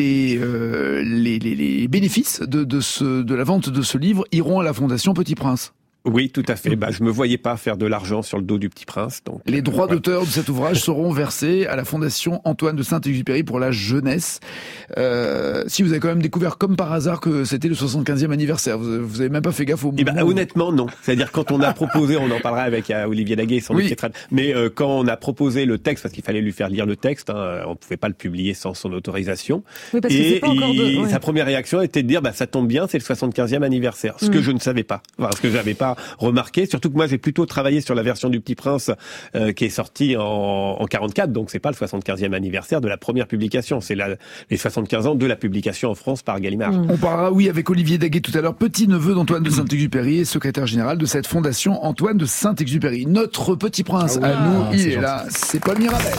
les bénéfices de la vente de ce livre iront à la Fondation Petit Prince. Oui, tout à fait. Je me voyais pas faire de l'argent sur le dos du Petit Prince. Donc, les droits d'auteur de cet ouvrage seront versés à la Fondation Antoine de Saint-Exupéry pour la jeunesse. Si vous avez quand même découvert comme par hasard que c'était le 75e anniversaire, vous avez même pas fait gaffe au moment. Honnêtement, non. C'est-à-dire quand on a proposé, on en parlera avec Olivier Daguet, sans doute, mais quand on a proposé le texte, parce qu'il fallait lui faire lire le texte, on pouvait pas le publier sans son autorisation. Oui, parce que c'est pas encore sa première réaction était de dire, ça tombe bien, c'est le 75e anniversaire. Ce que je ne savais pas. Ce que j'avais pas remarqué, surtout que moi j'ai plutôt travaillé sur la version du Petit Prince qui est sortie en 44, donc c'est pas le 75e anniversaire de la première publication, c'est les 75 ans de la publication en France par Gallimard. On parlera avec Olivier Daguet tout à l'heure, petit-neveu d'Antoine de Saint-Exupéry et secrétaire général de cette fondation Antoine de Saint-Exupéry. Notre Petit Prince à nous, il est là, c'est Paul Mirabel.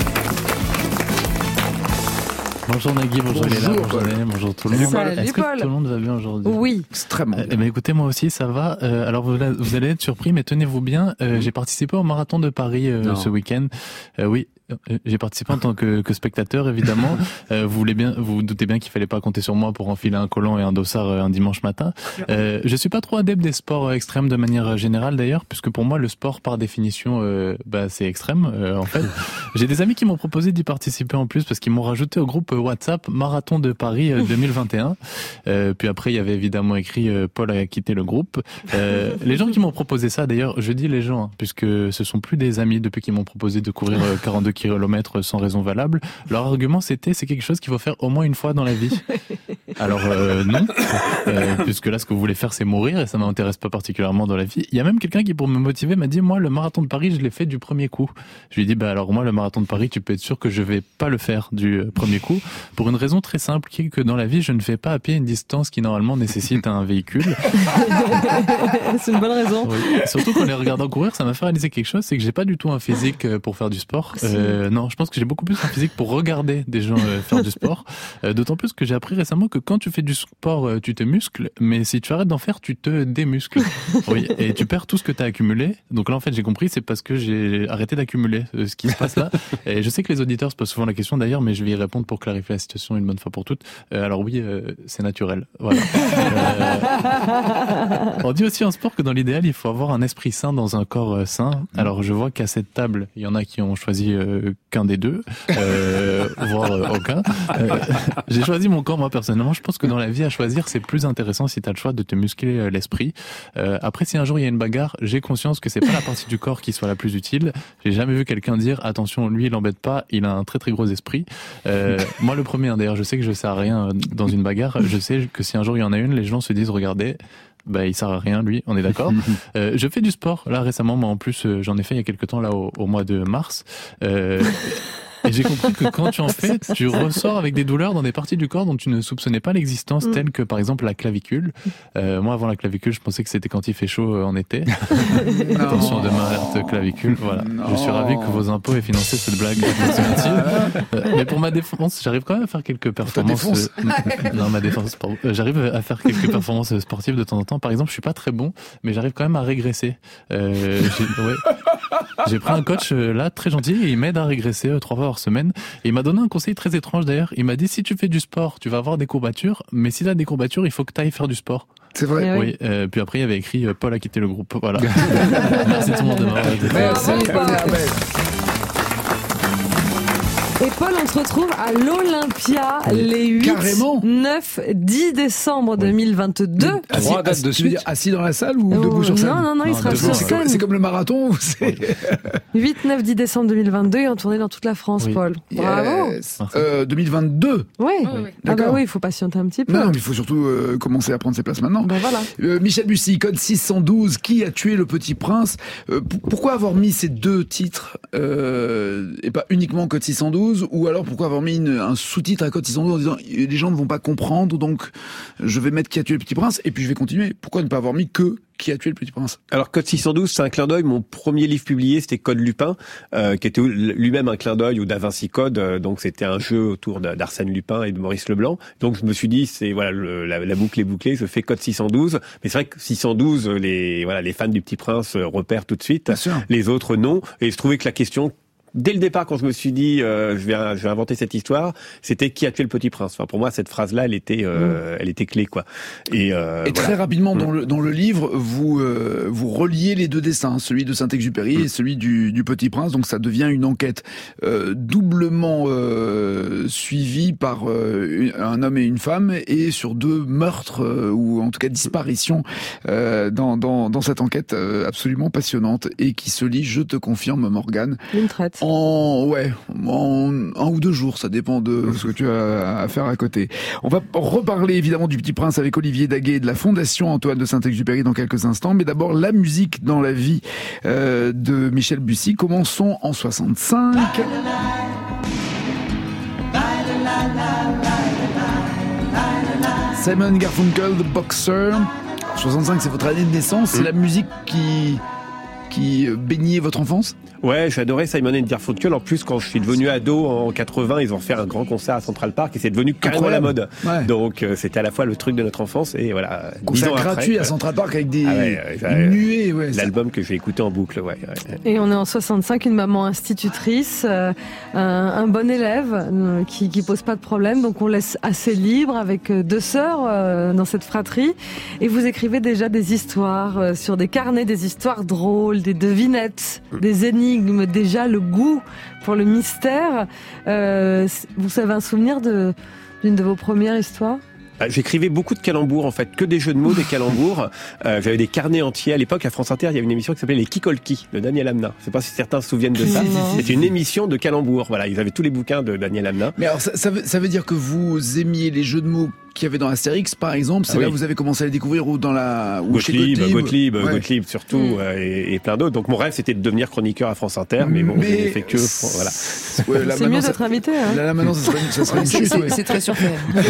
Bonjour Nagui, bonjour Léla, bonjour tout le monde. Est-ce que Paul. tout le monde va bien aujourd'hui? Oui. Extrêmement bien. Écoutez, moi aussi ça va. Alors vous allez être surpris, mais tenez-vous bien, j'ai participé au marathon de Paris ce week-end. Oui. J'ai participé en tant que spectateur, évidemment. Vous doutez bien qu'il fallait pas compter sur moi pour enfiler un collant et un dossard un dimanche matin. Je suis pas trop adepte des sports extrêmes de manière générale d'ailleurs, puisque pour moi le sport par définition, c'est extrême. En fait, j'ai des amis qui m'ont proposé d'y participer en plus parce qu'ils m'ont rajouté au groupe WhatsApp Marathon de Paris 2021. Puis après, il y avait évidemment écrit Paul a quitté le groupe. Les gens qui m'ont proposé ça, d'ailleurs, je dis les gens, puisque ce sont plus des amis depuis qu'ils m'ont proposé de courir 42 kilomètres sans raison valable. Leur argument, c'est quelque chose qu'il faut faire au moins une fois dans la vie. Alors non, puisque là, ce que vous voulez faire, c'est mourir, et ça m'intéresse pas particulièrement dans la vie. Il y a même quelqu'un qui, pour me motiver, m'a dit, moi, le marathon de Paris, je l'ai fait du premier coup. Je lui ai dit, alors moi, le marathon de Paris, tu peux être sûr que je vais pas le faire du premier coup, pour une raison très simple, qui est que dans la vie, je ne fais pas à pied une distance qui normalement nécessite un véhicule. C'est une bonne raison. Oui. Surtout qu'en les regardant courir, ça m'a fait réaliser quelque chose, c'est que j'ai pas du tout un physique pour faire du sport. Non, je pense que j'ai beaucoup plus un physique pour regarder des gens faire du sport. D'autant plus que j'ai appris récemment que quand tu fais du sport, tu te muscles, mais si tu arrêtes d'en faire, tu te démuscles. Oui, et tu perds tout ce que tu as accumulé. Donc là, en fait, j'ai compris, c'est parce que j'ai arrêté d'accumuler ce qui se passe là. Et je sais que les auditeurs se posent souvent la question d'ailleurs, mais je vais y répondre pour clarifier la situation une bonne fois pour toutes. Alors oui, c'est naturel. Voilà. On dit aussi en sport que dans l'idéal, il faut avoir un esprit sain dans un corps sain. Alors je vois qu'à cette table, il y en a qui ont choisi qu'un des deux, voire aucun. J'ai choisi mon corps, moi personnellement. Je pense que dans la vie, à choisir, c'est plus intéressant si tu as le choix de te muscler l'esprit. Après, si un jour il y a une bagarre, j'ai conscience que c'est pas la partie du corps qui soit la plus utile. J'ai jamais vu quelqu'un dire attention, lui il l'embête pas, il a un très très gros esprit. Moi le premier, hein, d'ailleurs, je sais que je sers à rien dans une bagarre. Je sais que si un jour il y en a une, les gens se disent regardez, il sert à rien lui, on est d'accord. Je fais du sport là récemment, moi en plus j'en ai fait il y a quelques temps là au mois de mars. Et j'ai compris que quand tu en fais, tu ressors avec des douleurs dans des parties du corps dont tu ne soupçonnais pas l'existence, telles que par exemple la clavicule. Moi, avant la clavicule, je pensais que c'était quand il fait chaud en été. Attention, demain, alerte clavicule. Voilà. Non. Je suis ravi que vos impôts aient financé cette blague. Mais pour ma défense, j'arrive quand même à faire quelques performances. Non, ma défense, pardon. J'arrive à faire quelques performances sportives de temps en temps. Par exemple, je suis pas très bon, mais j'arrive quand même à régresser. J'ai pris un coach là très gentil et il m'aide à régresser 3 fois par semaine. Et il m'a donné un conseil très étrange d'ailleurs. Il m'a dit si tu fais du sport, tu vas avoir des courbatures, mais si tu as des courbatures, il faut que tu ailles faire du sport. C'est vrai. Oui. Puis après il y avait écrit Paul a quitté le groupe. Voilà. Merci tout le monde de m'avoir aidé. Merci. Et Paul, on se retrouve à l'Olympia les 8, 9, 10 décembre 2022. 3 dates de suite. Assis dans la salle ou debout sur scène? Non, il sera sur scène. C'est comme le marathon ou c'est... 8, 9, 10 décembre 2022 et en tournée dans toute la France, Paul. Bravo. 2022. Oui. D'accord. Il faut patienter un petit peu. Non, mais il faut surtout commencer à prendre ses places maintenant. Voilà. Michel Bussy, code 612, qui a tué le Petit Prince? Pourquoi avoir mis ces 2 titres et pas uniquement code 612? Ou alors pourquoi avoir mis un sous-titre à code 612 en disant les gens ne vont pas comprendre, donc je vais mettre qui a tué le Petit Prince et puis je vais continuer. Pourquoi ne pas avoir mis que qui a tué le Petit Prince? Alors code 612, c'est un clin d'œil. Mon premier livre publié, c'était Code Lupin, qui était lui-même un clin d'œil au Da Vinci Code. Donc c'était un jeu autour d'Arsène Lupin et de Maurice Leblanc. Donc je me suis dit, c'est voilà, la boucle est bouclée. Je fais code 612. Mais c'est vrai que 612, les fans du Petit Prince repèrent tout de suite. Les autres non. Et je trouvais que la question, dès le départ, quand je me suis dit je vais inventer cette histoire, c'était qui a tué le Petit Prince. Enfin, pour moi, cette phrase-là, elle était clé, quoi. Et très rapidement dans le livre, vous reliez les 2 dessins, celui de Saint-Exupéry et celui du Petit Prince. Donc ça devient une enquête doublement suivie par un homme et une femme et sur 2 meurtres ou en tout cas disparitions dans cette enquête absolument passionnante et qui se lit, je te confirme, Morgane, une traite. En 1 ou 2 jours, ça dépend de ce que tu as à faire à côté. On va reparler évidemment du Petit Prince avec Olivier Daguet de la Fondation Antoine de Saint-Exupéry dans quelques instants, mais d'abord la musique dans la vie de Michel Bussy. Commençons en 65. Simon Garfunkel, The Boxer. 65, c'est votre année de naissance. C'est la musique qui baignait votre enfance? Ouais, j'adorais Simon & Garfunkel. En plus, quand je suis devenu ado en 80, ils ont fait un grand concert à Central Park et c'est devenu carrément la mode. Ouais. Donc c'était à la fois le truc de notre enfance et voilà. Concert gratuit à Central Park avec des nuées. Ouais, l'album que j'ai écouté en boucle. Ouais. Et on est en 65, une maman institutrice, un bon élève qui pose pas de problème, donc on laisse assez libre avec 2 sœurs dans cette fratrie. Et vous écrivez déjà des histoires sur des carnets, des histoires drôles, des devinettes, des énigmes, déjà le goût pour le mystère. Vous avez un souvenir d'une de vos premières histoires? J'écrivais beaucoup de calembours, en fait, que des jeux de mots, des calembours. J'avais des carnets entiers. À l'époque, à France Inter, il y avait une émission qui s'appelait Les Kikolki, de Daniel Hamna. Je sais pas si certains se souviennent de ça. C'était une émission de calembours. Voilà, ils avaient tous les bouquins de Daniel Hamna. Mais alors, ça veut dire que vous aimiez les jeux de mots qu'il y avait dans Astérix, par exemple. C'est là où vous avez commencé à les découvrir, ou dans la... Ou Gottlieb, chez Gottlieb, Gottlieb surtout, et plein d'autres. Donc mon rêve, c'était de devenir chroniqueur à France Inter, mais bon, je n'ai fait que... Voilà. Ouais, c'est mieux d'être invité. Hein. Là, maintenant, ça serait une chute. C'est très surfait.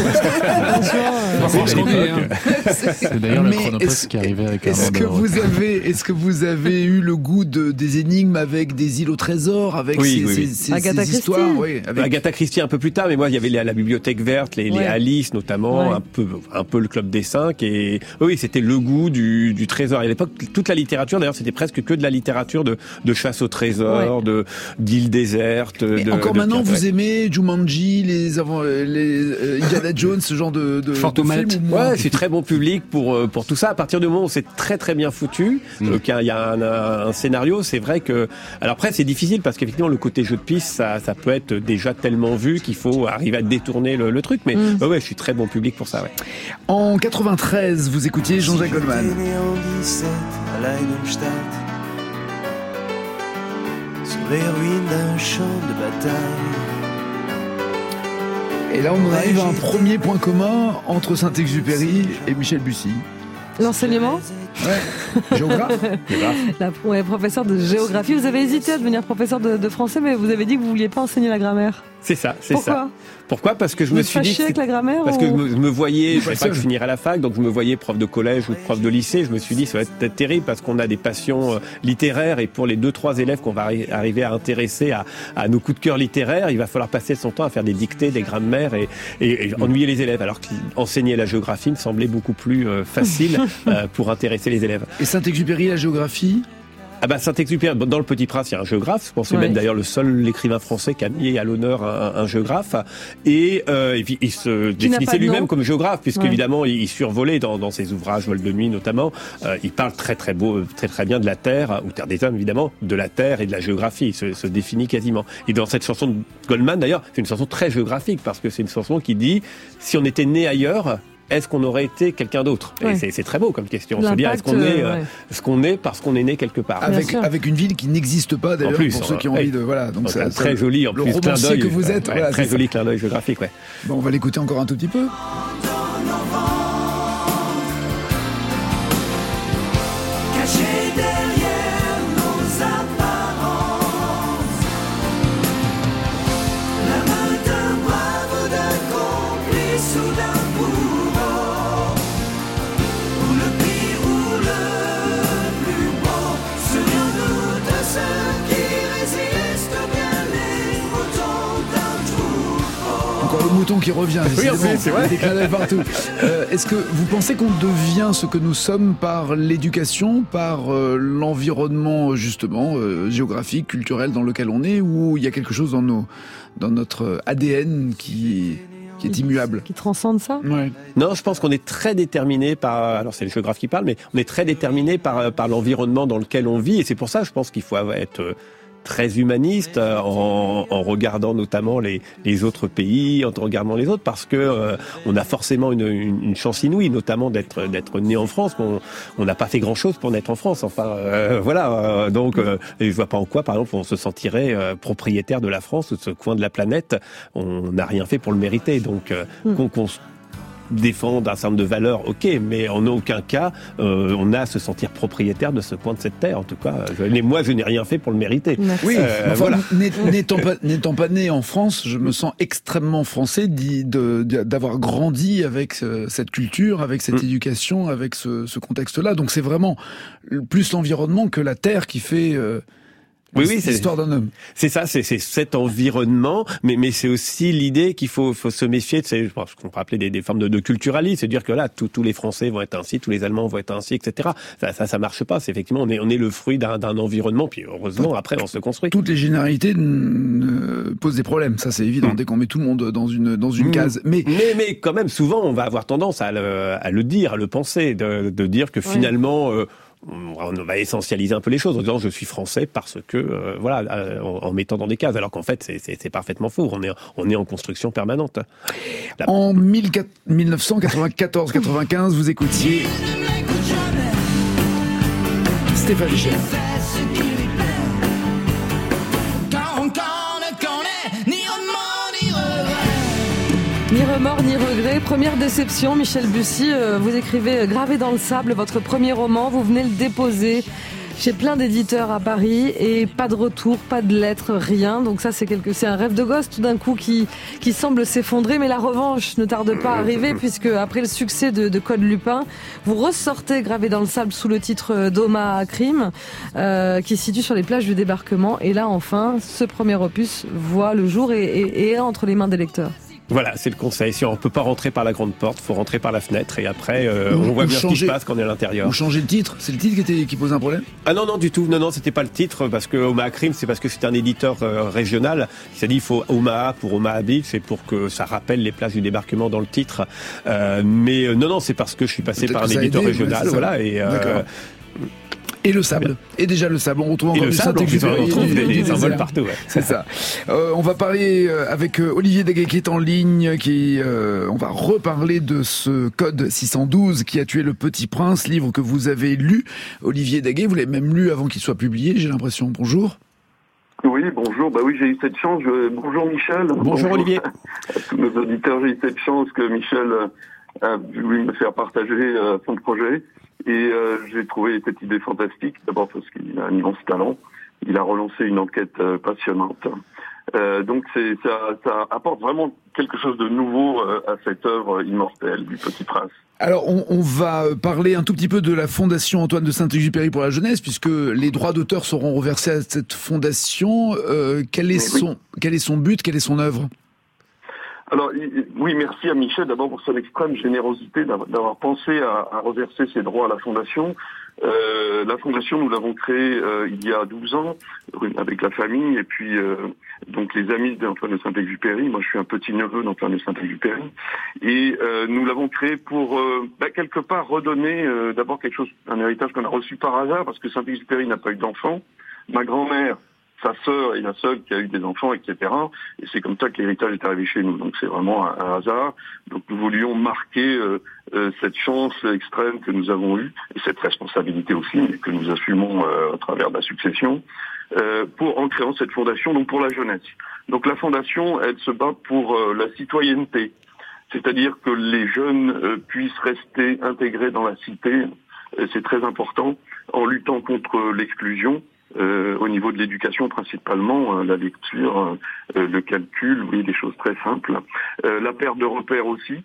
C'est d'ailleurs le Chronopost qui arrivait avec un Est-ce que vous avez eu le goût des énigmes avec des îles au trésor, avec ces histoires? Agatha Christie un peu plus tard, mais moi il y avait la bibliothèque verte, les Alice notamment, un peu le Club des 5, et oui, c'était le goût du trésor. Et à l'époque, toute la littérature, d'ailleurs, c'était presque que de la littérature de chasse au trésor, d'îles désertes. Encore maintenant, vous aimez Jumanji, les Indiana Jones, ce genre de film? Ouais, c'est très bon public pour tout ça. À partir du moment où c'est très très bien foutu, qu'il y a un scénario, c'est vrai que... Alors après, c'est difficile parce qu'effectivement, le côté jeu de piste, ça peut être déjà tellement vu qu'il faut arriver à détourner le truc. Mais ouais, je suis très bon public pour ça. Ouais. En 93, vous écoutiez Jean-Jacques Goldman. Sur les ruines d'un champ de bataille. Et là, on arrive à un premier point commun entre Saint-Exupéry et Michel Bussy. L'enseignement ? Ouais. Géographe. Professeur de géographie. Vous avez hésité à devenir professeur de français, mais vous avez dit que vous vouliez pas enseigner la grammaire. C'est ça. Pourquoi ? Parce que je vous me suis dit... avec la grammaire, parce que je me voyais... Je savais pas que je finirais à la fac, donc je me voyais prof de collège ou prof de lycée. Je me suis dit, ça va être peut-être terrible parce qu'on a des passions littéraires, et pour les 2-3 élèves qu'on va arriver à intéresser à nos coups de cœur littéraires, il va falloir passer son temps à faire des dictées, des grammaires et ennuyer les élèves. Alors qu'enseigner la géographie me semblait beaucoup plus facile pour intéresser les élèves. Et Saint-Exupéry, la géographie ? Saint-Exupéry, dans Le Petit Prince, il y a un géographe. Je pense que c'est même d'ailleurs le seul écrivain français qui a mis à l'honneur un géographe. Et puis il se définissait lui-même comme géographe, puisqu'évidemment il survolait dans ses ouvrages, Vol de nuit notamment. Il parle très bien de la Terre, ou Terre des hommes évidemment, de la Terre et de la géographie. Il se définit quasiment. Et dans cette chanson de Goldman d'ailleurs, c'est une chanson très géographique, parce que c'est une chanson qui dit, si on était né ailleurs, est-ce qu'on aurait été quelqu'un d'autre ? Et c'est très beau comme question. Se dire, est-ce qu'on est parce qu'on est né quelque part ? Avec une ville qui n'existe pas d'ailleurs, pour ceux qui ont envie de... Voilà, donc c'est très joli, en plus, clin d'œil que vous êtes. Voilà, très joli clin d'œil géographique, ouais. Bon, on va l'écouter encore un tout petit peu. Caché derrière nos apparences, la main d'un brave ou d'un complice ou d'un bourreau, ou le pire ou le plus beau, sur un doute de ceux qui résistent bien les moutons d'un troupeau. Encore le mouton qui revient, c'est vrai. Des clins d'œil partout. Est-ce que vous pensez qu'on devient ce que nous sommes par l'éducation, par l'environnement justement géographique, culturel dans lequel on est, ou il y a quelque chose dans notre ADN qui est immuable, qui transcende ça? Non, je pense qu'on est très déterminé par... Alors c'est le géographe qui parle, mais on est très déterminé par l'environnement dans lequel on vit, et c'est pour ça, je pense qu'il faut être très humaniste en regardant notamment les autres pays, en regardant les autres, parce que on a forcément une chance inouïe, notamment d'être né en France. On n'a pas fait grand chose pour naître en France. Enfin, voilà. Donc, je vois pas en quoi, par exemple, on se sentirait propriétaire de la France ou de ce coin de la planète. On n'a rien fait pour le mériter. Donc, qu'on défendre un certain nombre de valeurs, ok, mais en aucun cas on a à se sentir propriétaire de ce coin de cette terre. En tout cas, moi je n'ai rien fait pour le mériter. Oui, voilà. N'étant pas né en France, je me sens extrêmement français d'avoir grandi avec cette culture, avec cette éducation, avec ce contexte-là. Donc c'est vraiment plus l'environnement que la terre qui fait... Oui, c'est l'histoire d'un homme. C'est ça, c'est cet environnement, mais c'est aussi l'idée qu'il faut se méfier de ce qu'on peut appeler des formes de culturalisme, c'est dire que là tous les Français vont être ainsi, tous les Allemands vont être ainsi, etc. Ça marche pas. C'est effectivement on est le fruit d'un environnement, puis heureusement après on se construit. Toutes les généralités posent des problèmes, ça c'est évident. Dès qu'on met tout le monde dans une case, mais quand même souvent on va avoir tendance à le dire, à le penser, de dire que finalement on va essentialiser un peu les choses en disant je suis français parce que en mettant dans des cases, alors qu'en fait c'est parfaitement faux. On est en construction permanente. En 1994-95, vous écoutiez Stéphane Echer. Ni remords ni regret. Première déception, Michel Bussy, vous écrivez Gravé dans le sable, votre premier roman, vous venez le déposer chez plein d'éditeurs à Paris et pas de retour, pas de lettres, rien. Donc ça, c'est un rêve de gosse tout d'un coup qui semble s'effondrer. Mais la revanche ne tarde pas à arriver puisque après le succès de Code Lupin, vous ressortez Gravé dans le sable sous le titre d'Oma Crime, qui se situe sur les plages du débarquement. Et là, enfin, ce premier opus voit le jour et est entre les mains des lecteurs. Voilà, c'est le conseil. Si on peut pas rentrer par la grande porte, faut rentrer par la fenêtre et après on voit bien ce qui se passe quand on est à l'intérieur. Vous changez le titre, c'est le titre qui pose un problème ? Ah non du tout. Non, c'était pas le titre parce que Omaha Crime, c'est parce que c'est un éditeur régional. Il s'est dit il faut Omaha pour Omaha Beach et pour que ça rappelle les places du débarquement dans le titre. Mais non, c'est parce que je suis passé par un éditeur régional, voilà Et le sable. Et déjà le sable. On retrouve encore du Saint-Exupéry. On trouve des symboles partout. Ouais. C'est ça. On va parler avec Olivier Daguet qui est en ligne. On va reparler de ce code 612 qui a tué le Petit Prince, livre que vous avez lu. Olivier Daguet, vous l'avez même lu avant qu'il soit publié, j'ai l'impression. Bonjour. Oui, bonjour. Bah oui, j'ai eu cette chance. Bonjour Michel. Bonjour Olivier. À tous nos auditeurs, j'ai eu cette chance que Michel a voulu me faire partager son projet. Et j'ai trouvé cette idée fantastique, d'abord parce qu'il a un immense talent. Il a relancé une enquête passionnante. Donc ça apporte vraiment quelque chose de nouveau à cette œuvre immortelle du Petit Prince. Alors, on va parler un tout petit peu de la Fondation Antoine de Saint-Exupéry pour la jeunesse, puisque les droits d'auteur seront reversés à cette fondation. Quel est son but, quelle est son œuvre ? Alors, oui, merci à Michel d'abord pour son extrême générosité d'avoir pensé à reverser ses droits à la Fondation. La Fondation, nous l'avons créée il y a 12 ans avec la famille et puis donc les amis d'Antoine de Saint-Exupéry. Moi, je suis un petit-neveu d'Antoine de Saint-Exupéry. Et nous l'avons créé pour quelque part redonner d'abord quelque chose, un héritage qu'on a reçu par hasard parce que Saint-Exupéry n'a pas eu d'enfant. Ma grand-mère, sa sœur est la seule qui a eu des enfants, etc. Et c'est comme ça que l'héritage est arrivé chez nous. Donc c'est vraiment un hasard. Donc nous voulions marquer cette chance extrême que nous avons eue, et cette responsabilité aussi, mais que nous assumons à travers la succession, en créant cette fondation, donc pour la jeunesse. Donc la fondation, elle se bat pour la citoyenneté. C'est-à-dire que les jeunes puissent rester intégrés dans la cité. C'est très important, en luttant contre l'exclusion. Au niveau de l'éducation principalement, la lecture, le calcul, oui, des choses très simples. La perte de repères aussi,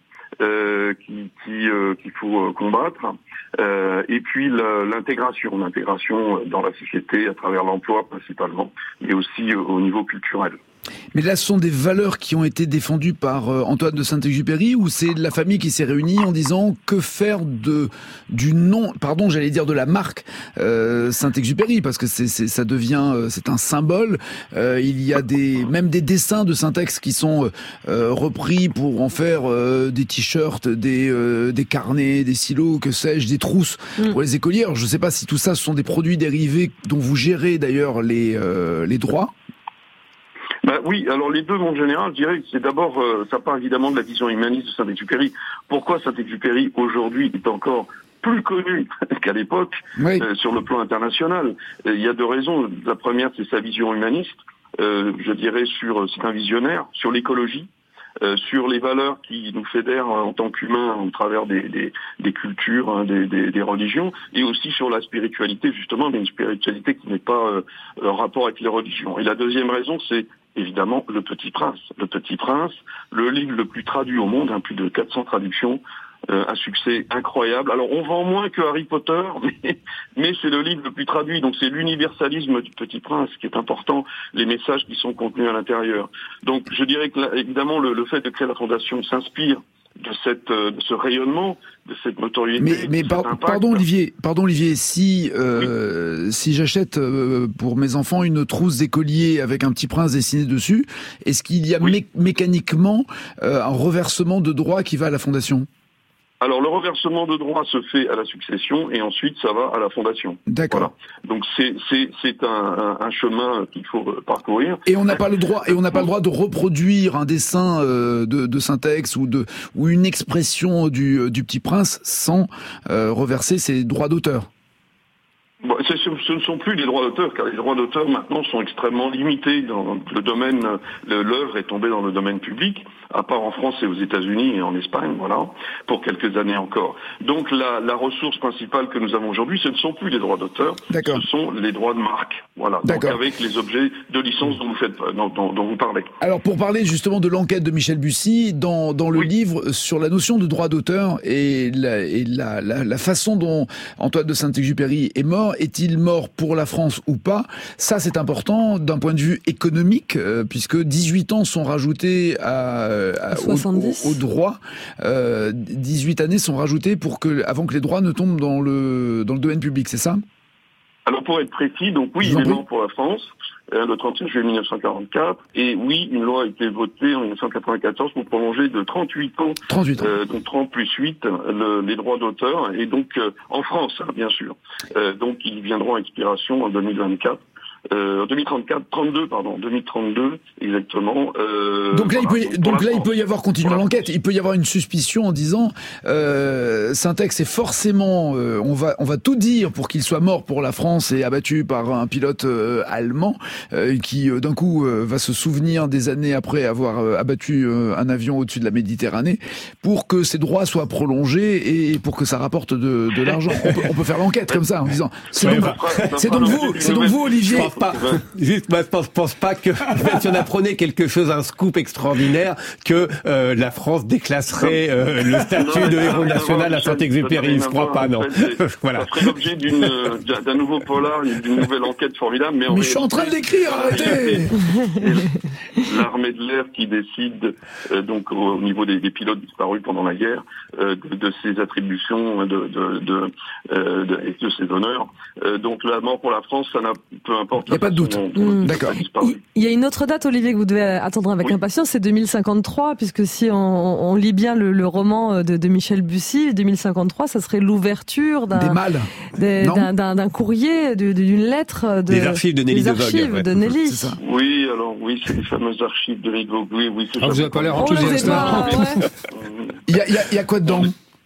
qu'il faut combattre. Et puis l'intégration dans la société à travers l'emploi principalement, mais aussi au niveau culturel. Mais là, ce sont des valeurs qui ont été défendues par Antoine de Saint-Exupéry, ou c'est la famille qui s'est réunie en disant que faire du nom, de la marque Saint-Exupéry, parce que ça devient, c'est un symbole. Il y a même des dessins de Saint-Ex qui sont repris pour en faire des t-shirts, des carnets, des silos, que sais-je, des trousses pour les écoliers. Alors, je ne sais pas si tout ça, ce sont des produits dérivés dont vous gérez d'ailleurs les droits. Oui, alors les deux en général, je dirais que c'est d'abord, ça part évidemment de la vision humaniste de Saint-Exupéry. Pourquoi Saint-Exupéry aujourd'hui est encore plus connu qu'à l'époque sur le plan international? Il y a deux raisons. La première, c'est sa vision humaniste. Je dirais c'est un visionnaire sur l'écologie. Sur les valeurs qui nous fédèrent en tant qu'humains au travers des cultures, des religions, et aussi sur la spiritualité, justement, mais une spiritualité qui n'est pas en rapport avec les religions. Et la deuxième raison, c'est évidemment Le Petit Prince. Le Petit Prince, le livre le plus traduit au monde, plus de 400 traductions, un succès incroyable. Alors on vend moins que Harry Potter, mais c'est le livre le plus traduit, donc c'est l'universalisme du Petit Prince qui est important, les messages qui sont contenus à l'intérieur. Donc je dirais que là, évidemment le fait de créer la fondation s'inspire de ce rayonnement, de cette notoriété. Mais pardon Olivier, si j'achète pour mes enfants une trousse d'écolier avec un petit prince dessiné dessus, est-ce qu'il y a mécaniquement un reversement de droits qui va à la fondation ? Alors le reversement de droits se fait à la succession et ensuite ça va à la fondation. D'accord. Voilà. Donc c'est un chemin qu'il faut parcourir. Et on n'a pas le droit de reproduire un dessin de Saint-Ex ou une expression du Petit Prince sans reverser ses droits d'auteur. Bon, ce ne sont plus les droits d'auteur, car les droits d'auteur maintenant sont extrêmement limités dans le domaine. L'œuvre est tombée dans le domaine public, à part en France et aux États-Unis et en Espagne, voilà, pour quelques années encore. Donc la ressource principale que nous avons aujourd'hui, ce ne sont plus les droits d'auteur, ce sont les droits de marque, voilà. Donc avec les objets de licence dont vous parlez. Alors pour parler justement de l'enquête de Michel Bussy, dans le livre sur la notion de droit d'auteur et la façon dont Antoine de Saint-Exupéry est mort, est-il mort pour la France ou pas? Ça c'est important d'un point de vue économique, puisque 18 ans sont rajoutés au droit, 18 années sont rajoutées avant que les droits ne tombent dans le domaine public, c'est ça? Alors pour être précis, donc oui, il est mort pour la France, le 31 juillet 1944, et oui, une loi a été votée en 1994 pour prolonger de 38 ans, donc 30 plus 8, les droits d'auteur, et donc en France, hein, bien sûr. Donc ils viendront à expiration en 2024. 2032 exactement. Donc là, il peut y avoir, continuant l'enquête, il peut y avoir une suspicion en disant Syntex est forcément, on va tout dire pour qu'il soit mort pour la France et abattu par un pilote allemand qui d'un coup va se souvenir des années après avoir abattu un avion au-dessus de la Méditerranée pour que ses droits soient prolongés et pour que ça rapporte de l'argent. On peut faire l'enquête comme ça en disant c'est donc vous Olivier. Je pense pas que si on apprenait quelque chose, un scoop extraordinaire, que la France déclasserait le statut de héros national à Saint-Exupéry. Je crois pas, non. Voilà. Ça ferait l'objet d'un nouveau polar, d'une nouvelle enquête formidable. Mais je suis en train de l'écrire, arrêtez. L'armée de l'air qui décide donc au niveau des pilotes disparus pendant la guerre de ses attributions et de ses honneurs. Donc la mort pour la France, ça n'a peu importe. Il n'y a pas de doute. D'accord. Il y a une autre date, Olivier, que vous devez attendre avec impatience, c'est 2053, puisque si on lit bien le roman de Michel Bussy, 2053, ça serait l'ouverture d'un courrier, d'une lettre des archives de Nelly de Nelly. C'est ça. Oui, alors c'est les fameuses archives de Nelly de Vogue. Oui, c'est ça. Vous n'avez pas l'air enthousiaste. Il y a quoi dedans?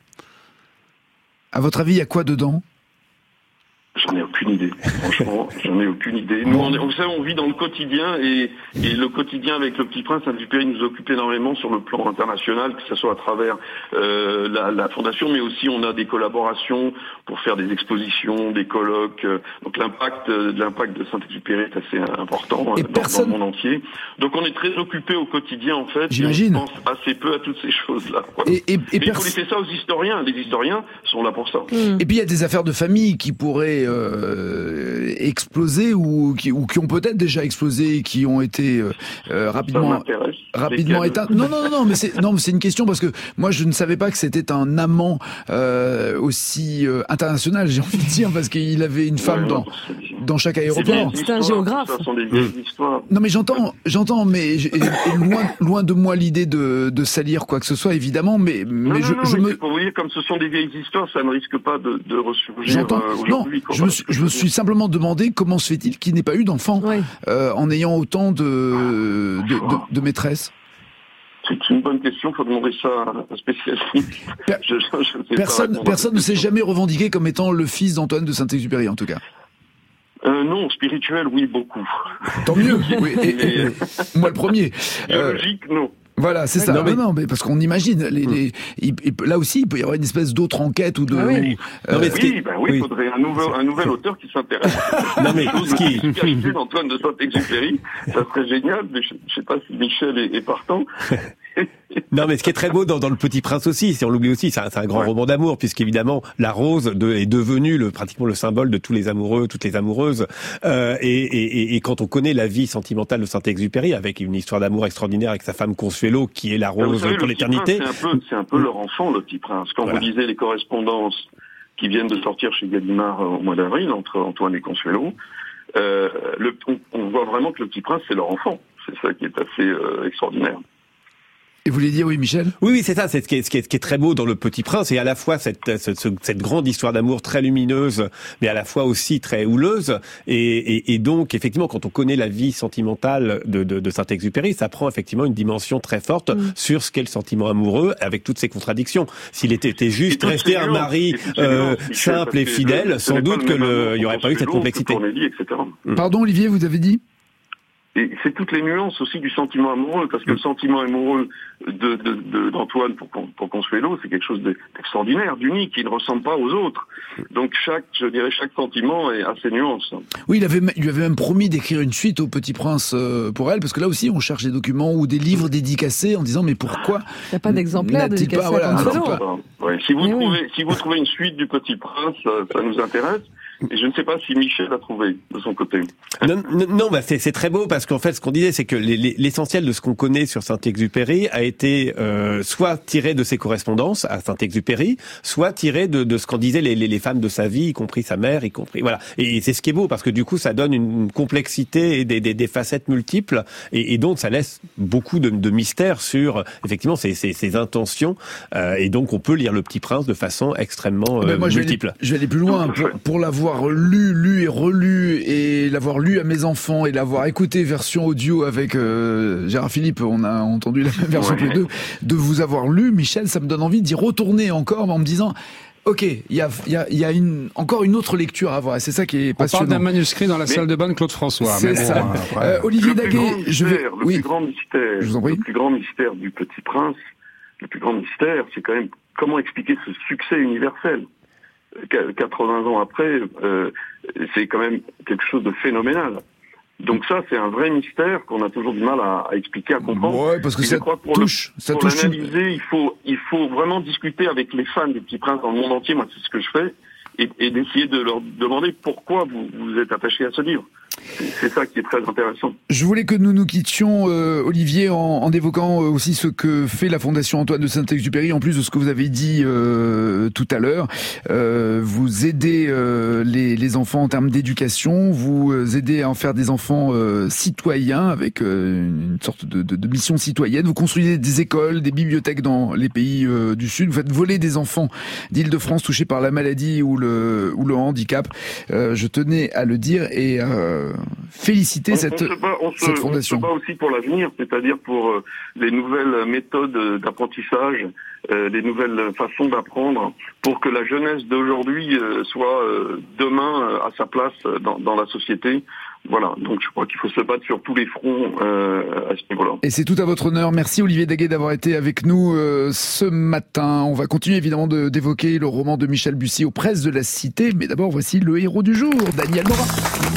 À votre avis, il y a quoi dedans? J'en ai aucune idée. Franchement, j'en ai aucune idée. Nous, vous savez, on vit dans le quotidien et le quotidien avec le Petit Prince Saint-Exupéry nous occupe énormément sur le plan international, que ce soit à travers la fondation, mais aussi on a des collaborations pour faire des expositions, des colloques. Donc l'impact de Saint-Exupéry est assez important dans le monde entier. Donc on est très occupé au quotidien en fait. J'imagine. Et on pense assez peu à toutes ces choses-là. Mais il faut laisser ça aux historiens. Les historiens sont là pour ça. Et puis il y a des affaires de famille qui pourraient exploser ou qui ont peut-être déjà explosé et qui ont été rapidement éteintes. Non, mais c'est une question parce que moi je ne savais pas que c'était un amant aussi international, j'ai envie de dire, parce qu'il avait une femme dans chaque aéroport. C'est un géographe. Ce sont des vieilles histoires. Non mais j'entends, mais loin de moi l'idée de salir quoi que ce soit, évidemment, mais vous voyez, comme ce sont des vieilles histoires, ça ne risque pas de ressurgir aujourd'hui. Je me suis simplement demandé comment se fait-il qu'il n'ait pas eu d'enfant en ayant autant de maîtresses. C'est une bonne question, il faut demander ça à un spécialiste. Personne ne s'est jamais revendiqué comme étant le fils d'Antoine de Saint-Exupéry, en tout cas. Non, spirituel, oui, beaucoup. Tant mieux. Oui, et moi le premier. Biologique, non. Voilà, c'est ça. Non, mais parce qu'on imagine, là aussi, il peut y avoir une espèce d'autre enquête ou de. Il faudrait un nouvel auteur qui s'intéresse. Non mais ce qui d'Antoine de Saint-Exupéry, ça serait génial. Mais je sais pas si Michel est partant. Non, mais ce qui est très beau dans Le Petit Prince aussi, si on l'oublie aussi, c'est un grand roman d'amour, puisqu'évidemment la rose est devenue pratiquement le symbole de tous les amoureux, toutes les amoureuses. Et quand on connaît la vie sentimentale de Saint-Exupéry, avec une histoire d'amour extraordinaire avec sa femme Consuelo, qui est la rose pour l'éternité. C'est un peu leur enfant, Le Petit Prince. Quand vous lisez les correspondances qui viennent de sortir chez Gallimard au mois d'avril entre Antoine et Consuelo, on voit vraiment que Le Petit Prince c'est leur enfant. C'est ça qui est assez extraordinaire. Et vous voulez dire, oui, Michel? Oui, c'est ça. C'est ce qui est très beau dans Le Petit Prince, et à la fois cette grande histoire d'amour très lumineuse, mais à la fois aussi très houleuse. Et donc, effectivement, quand on connaît la vie sentimentale de Saint-Exupéry, ça prend effectivement une dimension très forte sur ce qu'est le sentiment amoureux, avec toutes ses contradictions. S'il était juste resté un mari simple et fidèle, sans doute qu'il n'y aurait pas eu cette complexité. Pardon, Olivier, vous avez dit? Et c'est toutes les nuances aussi du sentiment amoureux, parce que le sentiment amoureux d'Antoine pour Consuelo, c'est quelque chose d'extraordinaire, d'unique, qui ne ressemble pas aux autres. Donc chaque sentiment est assez nuance. Oui, il lui avait même promis d'écrire une suite au Petit Prince pour elle, parce que là aussi on cherche des documents ou des livres dédicacés en disant mais pourquoi il n'y a pas d'exemplaire dédicacé à Consuelo. Si vous trouvez une suite du Petit Prince, ça nous intéresse. Et je ne sais pas si Michel a trouvé de son côté. Non, c'est très beau, parce qu'en fait, ce qu'on disait, c'est que l'essentiel de ce qu'on connaît sur Saint-Exupéry a été soit tiré de ses correspondances à Saint-Exupéry, soit tiré de ce qu'en disaient les femmes de sa vie, y compris sa mère, y compris voilà. Et c'est ce qui est beau, parce que du coup, ça donne une complexité et des facettes multiples, et donc ça laisse beaucoup de mystère sur effectivement ses intentions. Et donc, on peut lire Le Petit Prince de façon extrêmement multiple. Je vais aller plus loin pour l'avoir lu et relu, et l'avoir lu à mes enfants, et l'avoir écouté version audio avec Gérard Philippe, on a entendu la même version que les deux, de vous avoir lu, Michel, ça me donne envie d'y retourner encore en me disant ok, il y a encore une autre lecture à voir, et c'est ça qui est passionnant. On parle d'un manuscrit dans la salle de bain de Claude François. C'est ça. Olivier Daguet, le plus grand mystère du Petit Prince, le plus grand mystère, c'est quand même comment expliquer ce succès universel. 80 ans après, c'est quand même quelque chose de phénoménal. Donc ça, c'est un vrai mystère qu'on a toujours du mal à expliquer, à comprendre. Ouais, parce que ça touche. Pour l'analyser, il faut vraiment discuter avec les fans du Petit Prince dans le monde entier. Moi, c'est ce que je fais, et d'essayer de leur demander pourquoi vous êtes attachés à ce livre. C'est ça qui est très intéressant. Je voulais que nous nous quittions, Olivier, en évoquant aussi ce que fait la Fondation Antoine de Saint-Exupéry, en plus de ce que vous avez dit tout à l'heure. Vous aidez les enfants en termes d'éducation, vous aidez à en faire des enfants citoyens, avec une sorte de mission citoyenne. Vous construisez des écoles, des bibliothèques dans les pays du Sud. Vous faites voler des enfants d'Île-de-France touchés par la maladie ou le handicap. Je tenais à le dire, et féliciter cette fondation. On se bat aussi pour l'avenir, c'est-à-dire pour les nouvelles méthodes d'apprentissage, les nouvelles façons d'apprendre, pour que la jeunesse d'aujourd'hui soit demain à sa place dans la société. Voilà, donc je crois qu'il faut se battre sur tous les fronts à ce niveau-là. Et c'est tout à votre honneur. Merci Olivier Daguet d'avoir été avec nous ce matin. On va continuer évidemment d'évoquer le roman de Michel Bussy aux presses de la Cité, mais d'abord voici le héros du jour, Daniel Morin.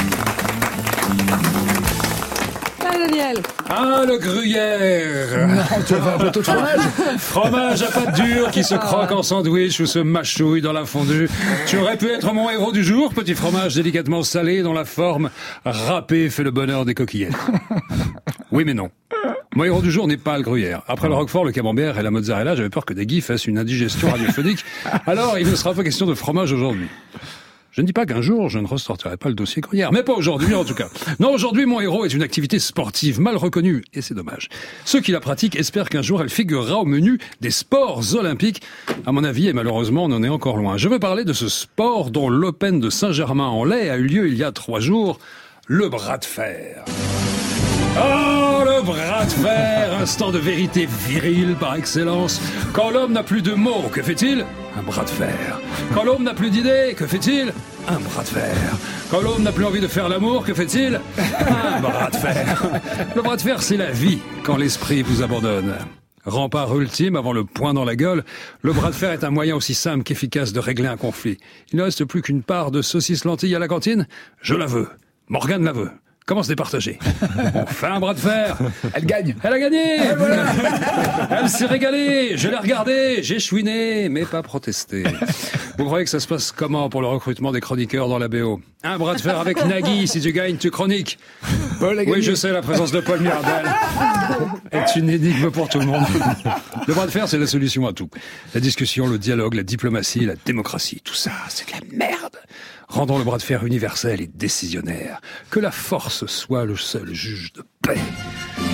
Daniel. Ah, le gruyère. Non, tu vas faire un plateau de fromage. Fromage à pâte dure qui se croque en sandwich ou se mâchouille dans la fondue. Tu aurais pu être mon héros du jour, petit fromage délicatement salé dont la forme râpée fait le bonheur des coquillettes. Oui, mais non. Mon héros du jour n'est pas le gruyère. Après le roquefort, le camembert et la mozzarella, j'avais peur que Dagui fasse une indigestion radiophonique. Alors, il ne sera pas question de fromage aujourd'hui. Je ne dis pas qu'un jour, je ne ressortirai pas le dossier gruyère, mais pas aujourd'hui en tout cas. Non, aujourd'hui, mon héros est une activité sportive mal reconnue, et c'est dommage. Ceux qui la pratiquent espèrent qu'un jour elle figurera au menu des sports olympiques. À mon avis, et malheureusement, on en est encore loin. Je veux parler de ce sport dont l'Open de Saint-Germain-en-Laye a eu lieu il y a 3 jours, le bras de fer. Oh, le bras de fer, instant de vérité virile par excellence. Quand l'homme n'a plus de mots, que fait-il ? Un bras de fer. Quand l'homme n'a plus d'idées, que fait-il ? Un bras de fer. Quand l'homme n'a plus envie de faire l'amour, que fait-il ? Un bras de fer. Le bras de fer, c'est la vie quand l'esprit vous abandonne. Rempart ultime avant le poing dans la gueule, le bras de fer est un moyen aussi simple qu'efficace de régler un conflit. Il ne reste plus qu'une part de saucisse lentille à la cantine ? Je la veux. Morgane la veut. Comment se départager ? On fait un bras de fer. Elle gagne. Elle a gagné. Elle s'est régalée. Je l'ai regardée. J'ai chouiné, mais pas protesté. Vous croyez que ça se passe comment pour le recrutement des chroniqueurs dans la BO ? Un bras de fer avec Nagui. Si tu gagnes, tu chroniques. Oui, je sais, la présence de Paul Mirabel est une énigme pour tout le monde. Le bras de fer, c'est la solution à tout. La discussion, le dialogue, la diplomatie, la démocratie, tout ça, c'est de la merde. Rendons le bras de fer universel et décisionnaire. Que la force soit le seul juge de paix.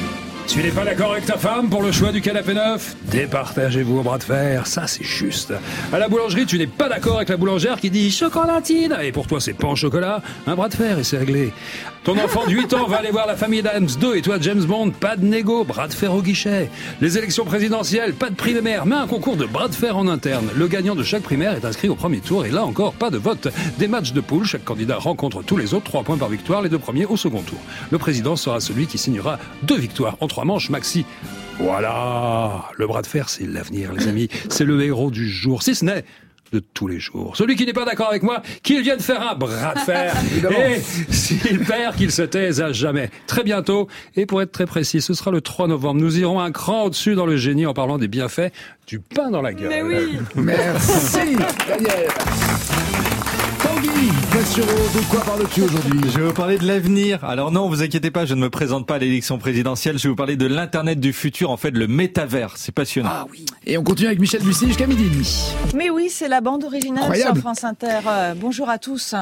Tu n'es pas d'accord avec ta femme pour le choix du canapé neuf? Départagez-vous au bras de fer, ça c'est juste. À la boulangerie, tu n'es pas d'accord avec la boulangère qui dit chocolatine, et pour toi c'est pas en chocolat, un bras de fer et c'est réglé. Ton enfant de 8 ans va aller voir la famille Adams 2 et toi James Bond, pas de négo, bras de fer au guichet. Les élections présidentielles, pas de primaire, mais un concours de bras de fer en interne. Le gagnant de chaque primaire est inscrit au premier tour et là encore pas de vote. Des matchs de poule, chaque candidat rencontre tous les autres, 3 points par victoire, les 2 premiers au second tour. Le président sera celui qui signera 2 victoires en 3 manches maxi. Voilà, le bras de fer c'est l'avenir les amis, c'est le héros du jour, si ce n'est de tous les jours. Celui qui n'est pas d'accord avec moi, qu'il vienne faire un bras de fer. Et s'il perd, qu'il se taise à jamais. Très bientôt, et pour être très précis, ce sera le 3 novembre. Nous irons un cran au-dessus dans le génie en parlant des bienfaits du pain dans la gueule. Mais oui. Merci, Daniel. Tanguy Pastureau, de quoi parles-tu aujourd'hui? Je vais vous parler de l'avenir. Alors non, vous inquiétez pas, je ne me présente pas à l'élection présidentielle. Je vais vous parler de l'Internet du futur, en fait, le métavers. C'est passionnant. Ah oui. Et on continue avec Michel Bussy jusqu'à midi et demi. Mais oui, c'est la bande originale Incroyable. sur France Inter. Bonjour à tous.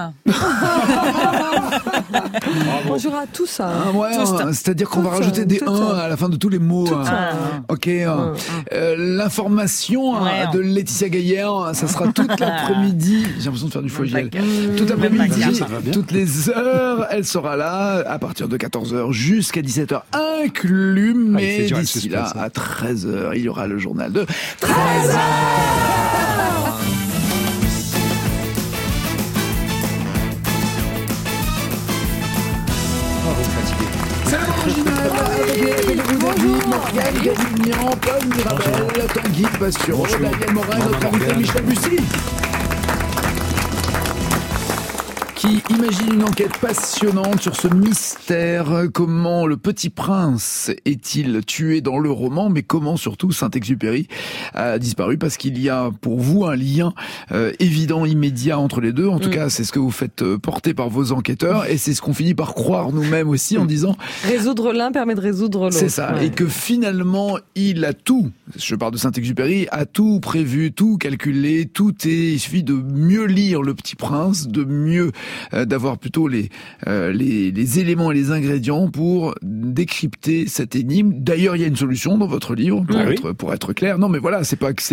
Bonjour à tous. C'est-à-dire qu'on va rajouter des 1 à la fin de tous les mots. Ok. L'information de Laetitia Gaillard, ça sera toute l'après-midi. J'ai l'impression de faire du foie-gel. Toute l'après-midi, toutes les heures, elle sera là à partir de 14h jusqu'à 17h inclus. Mais d'ici là, à 13h, il y aura le journal de 13h. C'est le monde original avec vous David, Morgane, Galignan, Paul Mirabel, Tanguy Pastureau, Daniel Morin, notre invité Michel Bussy, qui imagine une enquête passionnante sur ce mystère. Comment le Petit Prince est-il tué dans le roman, mais comment surtout Saint-Exupéry a disparu, parce qu'il y a pour vous un lien évident, immédiat entre les deux. En tout cas, c'est ce que vous faites porter par vos enquêteurs, et c'est ce qu'on finit par croire nous-mêmes aussi en disant... Résoudre l'un permet de résoudre l'autre. C'est ça, et que finalement, il a tout, je parle de Saint-Exupéry, a tout prévu, tout calculé, il suffit de mieux lire le Petit Prince, de mieux... d'avoir plutôt les éléments et les ingrédients pour décrypter cette énigme. D'ailleurs, il y a une solution dans votre livre pour être clair. Non, mais voilà, c'est pas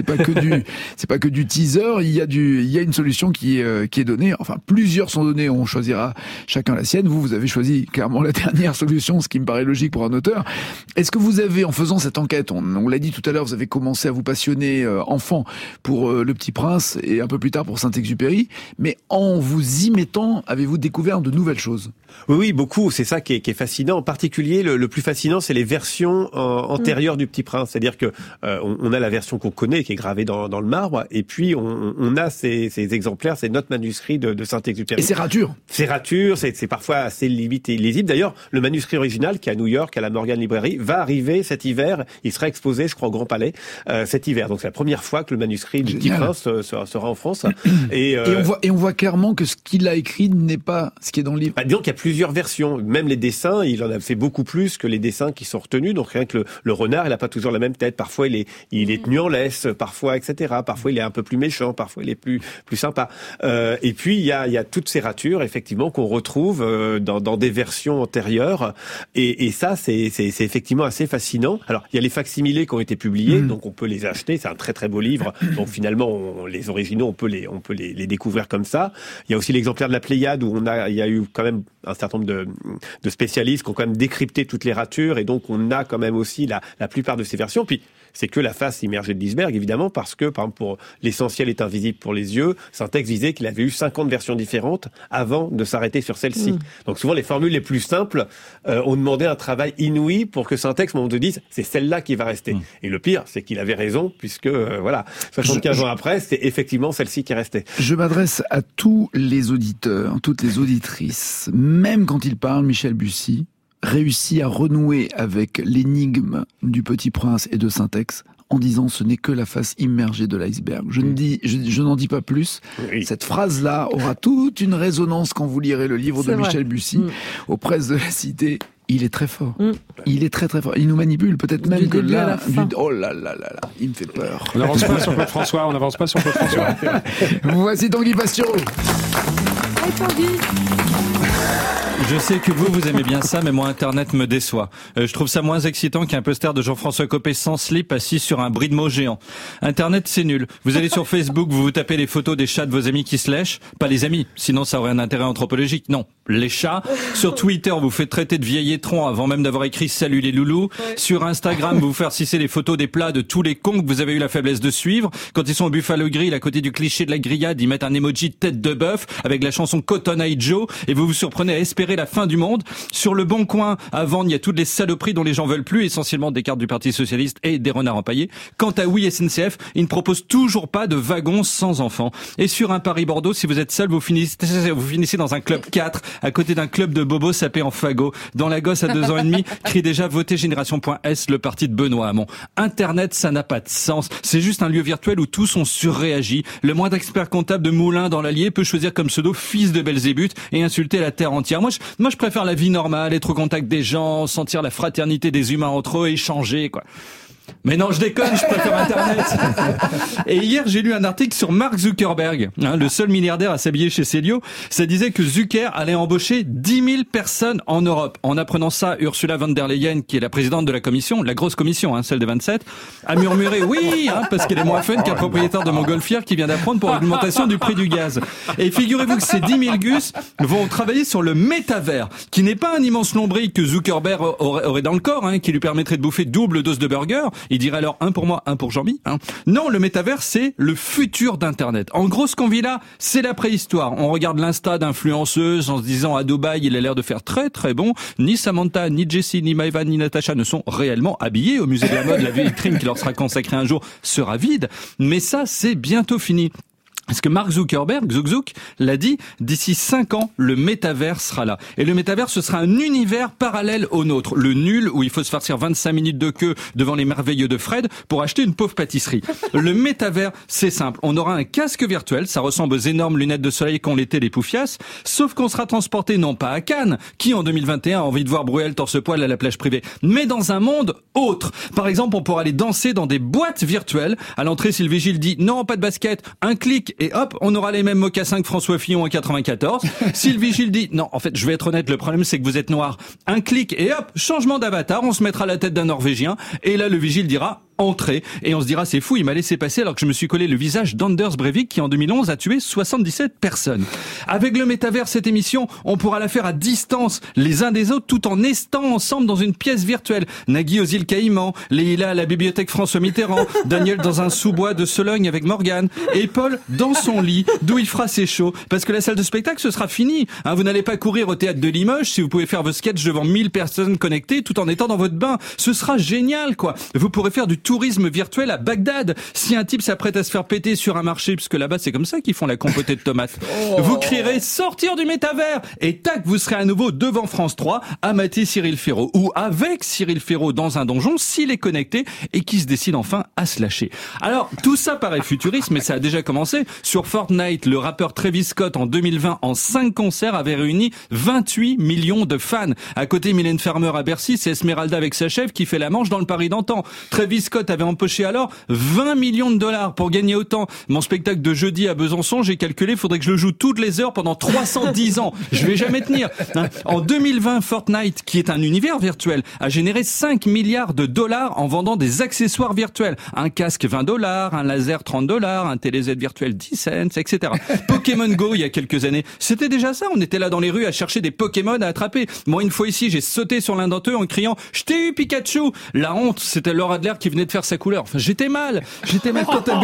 que du teaser. Il y a une solution qui est donnée. Enfin, plusieurs sont données. On choisira chacun la sienne. Vous avez choisi clairement la dernière solution, ce qui me paraît logique pour un auteur. Est-ce que vous avez, en faisant cette enquête, on l'a dit tout à l'heure, vous avez commencé à vous passionner enfant pour Le Petit Prince et un peu plus tard pour Saint-Exupéry, mais en vous y mettant, avez-vous découvert de nouvelles choses? Oui, beaucoup. C'est ça qui est fascinant. En particulier, le plus fascinant, c'est les versions antérieures du Petit Prince. C'est-à-dire que on a la version qu'on connaît, qui est gravée dans le marbre, et puis on a ces exemplaires, c'est notre manuscrit de Saint-Exupéry. Et c'est rature. C'est rature, c'est parfois assez limite et illisible. D'ailleurs, le manuscrit original, qui est à New York, à la Morgan Library, va arriver cet hiver. Il sera exposé, je crois, au Grand Palais cet hiver. Donc c'est la première fois que le manuscrit du Petit Prince sera en France. Et on voit clairement que ce qu'il a écrit n'est pas ce qui est dans le livre. Disons qu'il y a plusieurs versions. Même les dessins, il en a fait beaucoup plus que les dessins qui sont retenus. Donc rien que le renard, il n'a pas toujours la même tête. Parfois, il est tenu en laisse, parfois, etc. Parfois, il est un peu plus méchant, parfois, il est plus sympa. Et puis, il y a toutes ces ratures, effectivement, qu'on retrouve dans des versions antérieures. Et ça, c'est effectivement assez fascinant. Alors, il y a les facsimilés qui ont été publiés, donc on peut les acheter. C'est un très très beau livre. Donc finalement, les originaux, on peut les découvrir comme ça. Il y a aussi l'exemplaire de la Pléiade où il y a eu quand même un certain nombre de spécialistes qui ont quand même décrypté toutes les ratures, et donc on a quand même aussi la plupart de ces versions. Puis c'est que la face immergée de l'iceberg, évidemment, parce que, par exemple, pour l'essentiel est invisible pour les yeux, Syntex disait qu'il avait eu 50 versions différentes avant de s'arrêter sur celle-ci. Donc souvent, les formules les plus simples ont demandé un travail inouï pour que Syntex, on te dise, c'est celle-là qui va rester. Et le pire, c'est qu'il avait raison, puisque, voilà, 75 ans après, c'est effectivement celle-ci qui restait. Je m'adresse à tous les auditeurs, toutes les auditrices, même quand il parle, Michel Bussy réussit à renouer avec l'énigme du Petit Prince et de Syntex en disant ce n'est que la face immergée de l'iceberg. Je n'en dis pas plus. Oui. Cette phrase-là aura toute une résonance quand vous lirez le livre de Michel Bussy aux presses de la Cité. Il est très fort. Il est très très fort. Il nous manipule peut-être même que là. Oh là là là là, il me fait peur. On n'avance pas sur Claude François. Voici Tanguy Pastureau. Hey Tanguy. Je sais que vous aimez bien ça, mais moi, Internet me déçoit. Je trouve ça moins excitant qu'un poster de Jean-François Copé sans slip assis sur un bris de mots géant. Internet, c'est nul. Vous allez sur Facebook, vous tapez les photos des chats de vos amis qui se lèchent. Pas les amis, sinon ça aurait un intérêt anthropologique. Non, les chats. Sur Twitter, vous faites traiter de vieil étron avant même d'avoir écrit « Salut les loulous ». Sur Instagram, vous farcissez les photos des plats de tous les cons que vous avez eu la faiblesse de suivre. Quand ils sont au Buffalo Grill, à côté du cliché de la grillade, ils mettent un emoji de tête de bœuf avec la chanson Cotton Eye Joe et vous vous surprenez à espérer la fin du monde. Sur le Bon Coin, à vendre, il y a toutes les saloperies dont les gens veulent plus, essentiellement des cartes du Parti Socialiste et des renards empaillés. Quant à Oui SNCF, ils ne proposent toujours pas de wagons sans enfants. Et sur un Paris-Bordeaux, si vous êtes seul, vous finissez dans un club 4, à côté d'un club de bobos sapés en fagot. Dans la gosse à 2 ans et demi, crie déjà votez Génération.S, le parti de Benoît Hamon. Internet, ça n'a pas de sens. C'est juste un lieu virtuel où tous ont surréagi. Le moindre expert comptable de Moulin dans l'Allier peut choisir comme pseudo fils de Belzébuth et insulter la terre entière. Moi, je préfère la vie normale, être au contact des gens, sentir la fraternité des humains entre eux, échanger, quoi. Mais non, je déconne, je préfère Internet. Et hier, j'ai lu un article sur Mark Zuckerberg, le seul milliardaire à s'habiller chez Célio. Ça disait que Zucker allait embaucher 10 000 personnes en Europe. En apprenant ça, Ursula von der Leyen, qui est la présidente de la commission, la grosse commission, celle des 27, a murmuré oui, parce qu'elle est moins fun qu'un propriétaire de montgolfière qui vient d'apprendre pour l'augmentation du prix du gaz. Et figurez-vous que ces 10 000 gus vont travailler sur le métavers, qui n'est pas un immense nombril que Zuckerberg aurait dans le corps, qui lui permettrait de bouffer double dose de burger. Il dirait alors un pour moi, un pour Jean-Mi. Non, le métavers, c'est le futur d'Internet. En gros, ce qu'on vit là, c'est la préhistoire. On regarde l'Insta d'influenceuses en se disant à Dubaï, il a l'air de faire très très bon. Ni Samantha, ni Jessie, ni Maëvan, ni Natacha ne sont réellement habillés. Au musée de la mode, la vitrine qui leur sera consacrée un jour sera vide. Mais ça, c'est bientôt fini. Parce que Mark Zuckerberg, Zuck, l'a dit, d'ici 5 ans, le métavers sera là. Et le métavers, ce sera un univers parallèle au nôtre. Le nul, où il faut se farcir 25 minutes de queue devant les merveilleux de Fred pour acheter une pauvre pâtisserie. Le métavers, c'est simple. On aura un casque virtuel, ça ressemble aux énormes lunettes de soleil qu'ont l'été les poufias, sauf qu'on sera transporté non pas à Cannes, qui en 2021 a envie de voir Bruel torse-poil à la plage privée, mais dans un monde autre. Par exemple, on pourra aller danser dans des boîtes virtuelles. À l'entrée, si le vigile dit non, pas de basket, un clic, et hop, on aura les mêmes mocassins que François Fillon en 94. Si le vigile dit, non, en fait, je vais être honnête, le problème c'est que vous êtes noir. Un clic et hop, changement d'avatar, on se mettra à la tête d'un Norvégien. Et là, le vigile dira, entrer. Et on se dira, c'est fou, il m'a laissé passer alors que je me suis collé le visage d'Anders Breivik qui en 2011 a tué 77 personnes. Avec le métavers, cette émission, on pourra la faire à distance, les uns des autres, tout en estant ensemble dans une pièce virtuelle. Nagui aux îles Caïmans, Leïla à la bibliothèque François Mitterrand, Daniel dans un sous-bois de Sologne avec Morgane, et Paul dans son lit, d'où il fera ses shows. Parce que la salle de spectacle, ce sera fini. Vous n'allez pas courir au théâtre de Limoges si vous pouvez faire vos sketchs devant 1000 personnes connectées tout en étant dans votre bain. Ce sera génial, quoi. Vous pourrez faire du tourisme virtuel à Bagdad. Si un type s'apprête à se faire péter sur un marché, puisque là-bas c'est comme ça qu'ils font la compotée de tomates, vous crierez sortir du métavers et tac, vous serez à nouveau devant France 3 à mater Cyril Ferraud ou avec Cyril Ferraud dans un donjon s'il est connecté et qui se décide enfin à se lâcher. Alors tout ça paraît futuriste, mais ça a déjà commencé. Sur Fortnite, le rappeur Travis Scott en 2020 en 5 concerts avait réuni 28 millions de fans. À côté, Mylène Farmer à Bercy, c'est Esmeralda avec sa chef qui fait la manche dans le Paris d'antan. Travis Scott avait empoché alors 20 millions de dollars pour gagner autant. Mon spectacle de jeudi à Besançon, j'ai calculé, faudrait que je le joue toutes les heures pendant 310 ans. Je vais jamais tenir. En 2020, Fortnite, qui est un univers virtuel, a généré 5 milliards de dollars en vendant des accessoires virtuels. Un casque $20, un laser $30, un téléZ virtuel 10 cents, etc. Pokémon Go, il y a quelques années, c'était déjà ça. On était là dans les rues à chercher des Pokémon à attraper. Moi, une fois ici, j'ai sauté sur l'un d'entre eux en criant « Je t'ai eu, Pikachu !» La honte, c'était Laura Adler qui venait de faire sa couleur. Enfin, j'étais mal quant à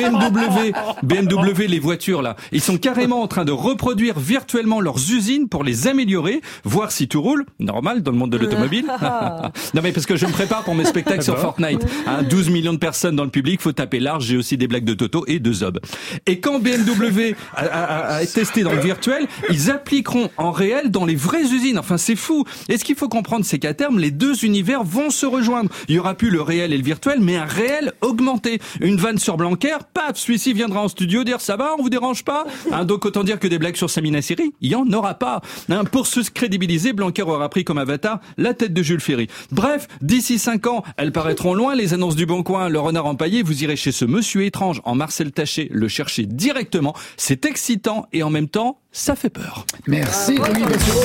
BMW, les voitures là. Ils sont carrément en train de reproduire virtuellement leurs usines pour les améliorer, voir si tout roule. Normal dans le monde de l'automobile. Non mais parce que je me prépare pour mes spectacles sur Fortnite. 12 millions de personnes dans le public, faut taper large. J'ai aussi des blagues de Toto et de Zob. Et quand BMW a testé dans le virtuel, ils appliqueront en réel dans les vraies usines. Enfin, c'est fou. Et ce qu'il faut comprendre, c'est qu'à terme, les deux univers vont se rejoindre. Il y aura plus le réel et le virtuel, mais un réel augmenté. Une vanne sur Blanquer, paf, celui-ci viendra en studio dire ça va, on vous dérange pas. Donc autant dire que des blagues sur Samina Seri, il y en aura pas. Pour se crédibiliser, Blanquer aura pris comme avatar la tête de Jules Ferry. Bref, d'ici 5 ans, elles paraîtront loin, les annonces du Bon Coin, le renard empaillé, vous irez chez ce monsieur étrange en Marcel Taché, le chercher directement. C'est excitant et en même temps, ça fait peur. Merci Louis Bessureau.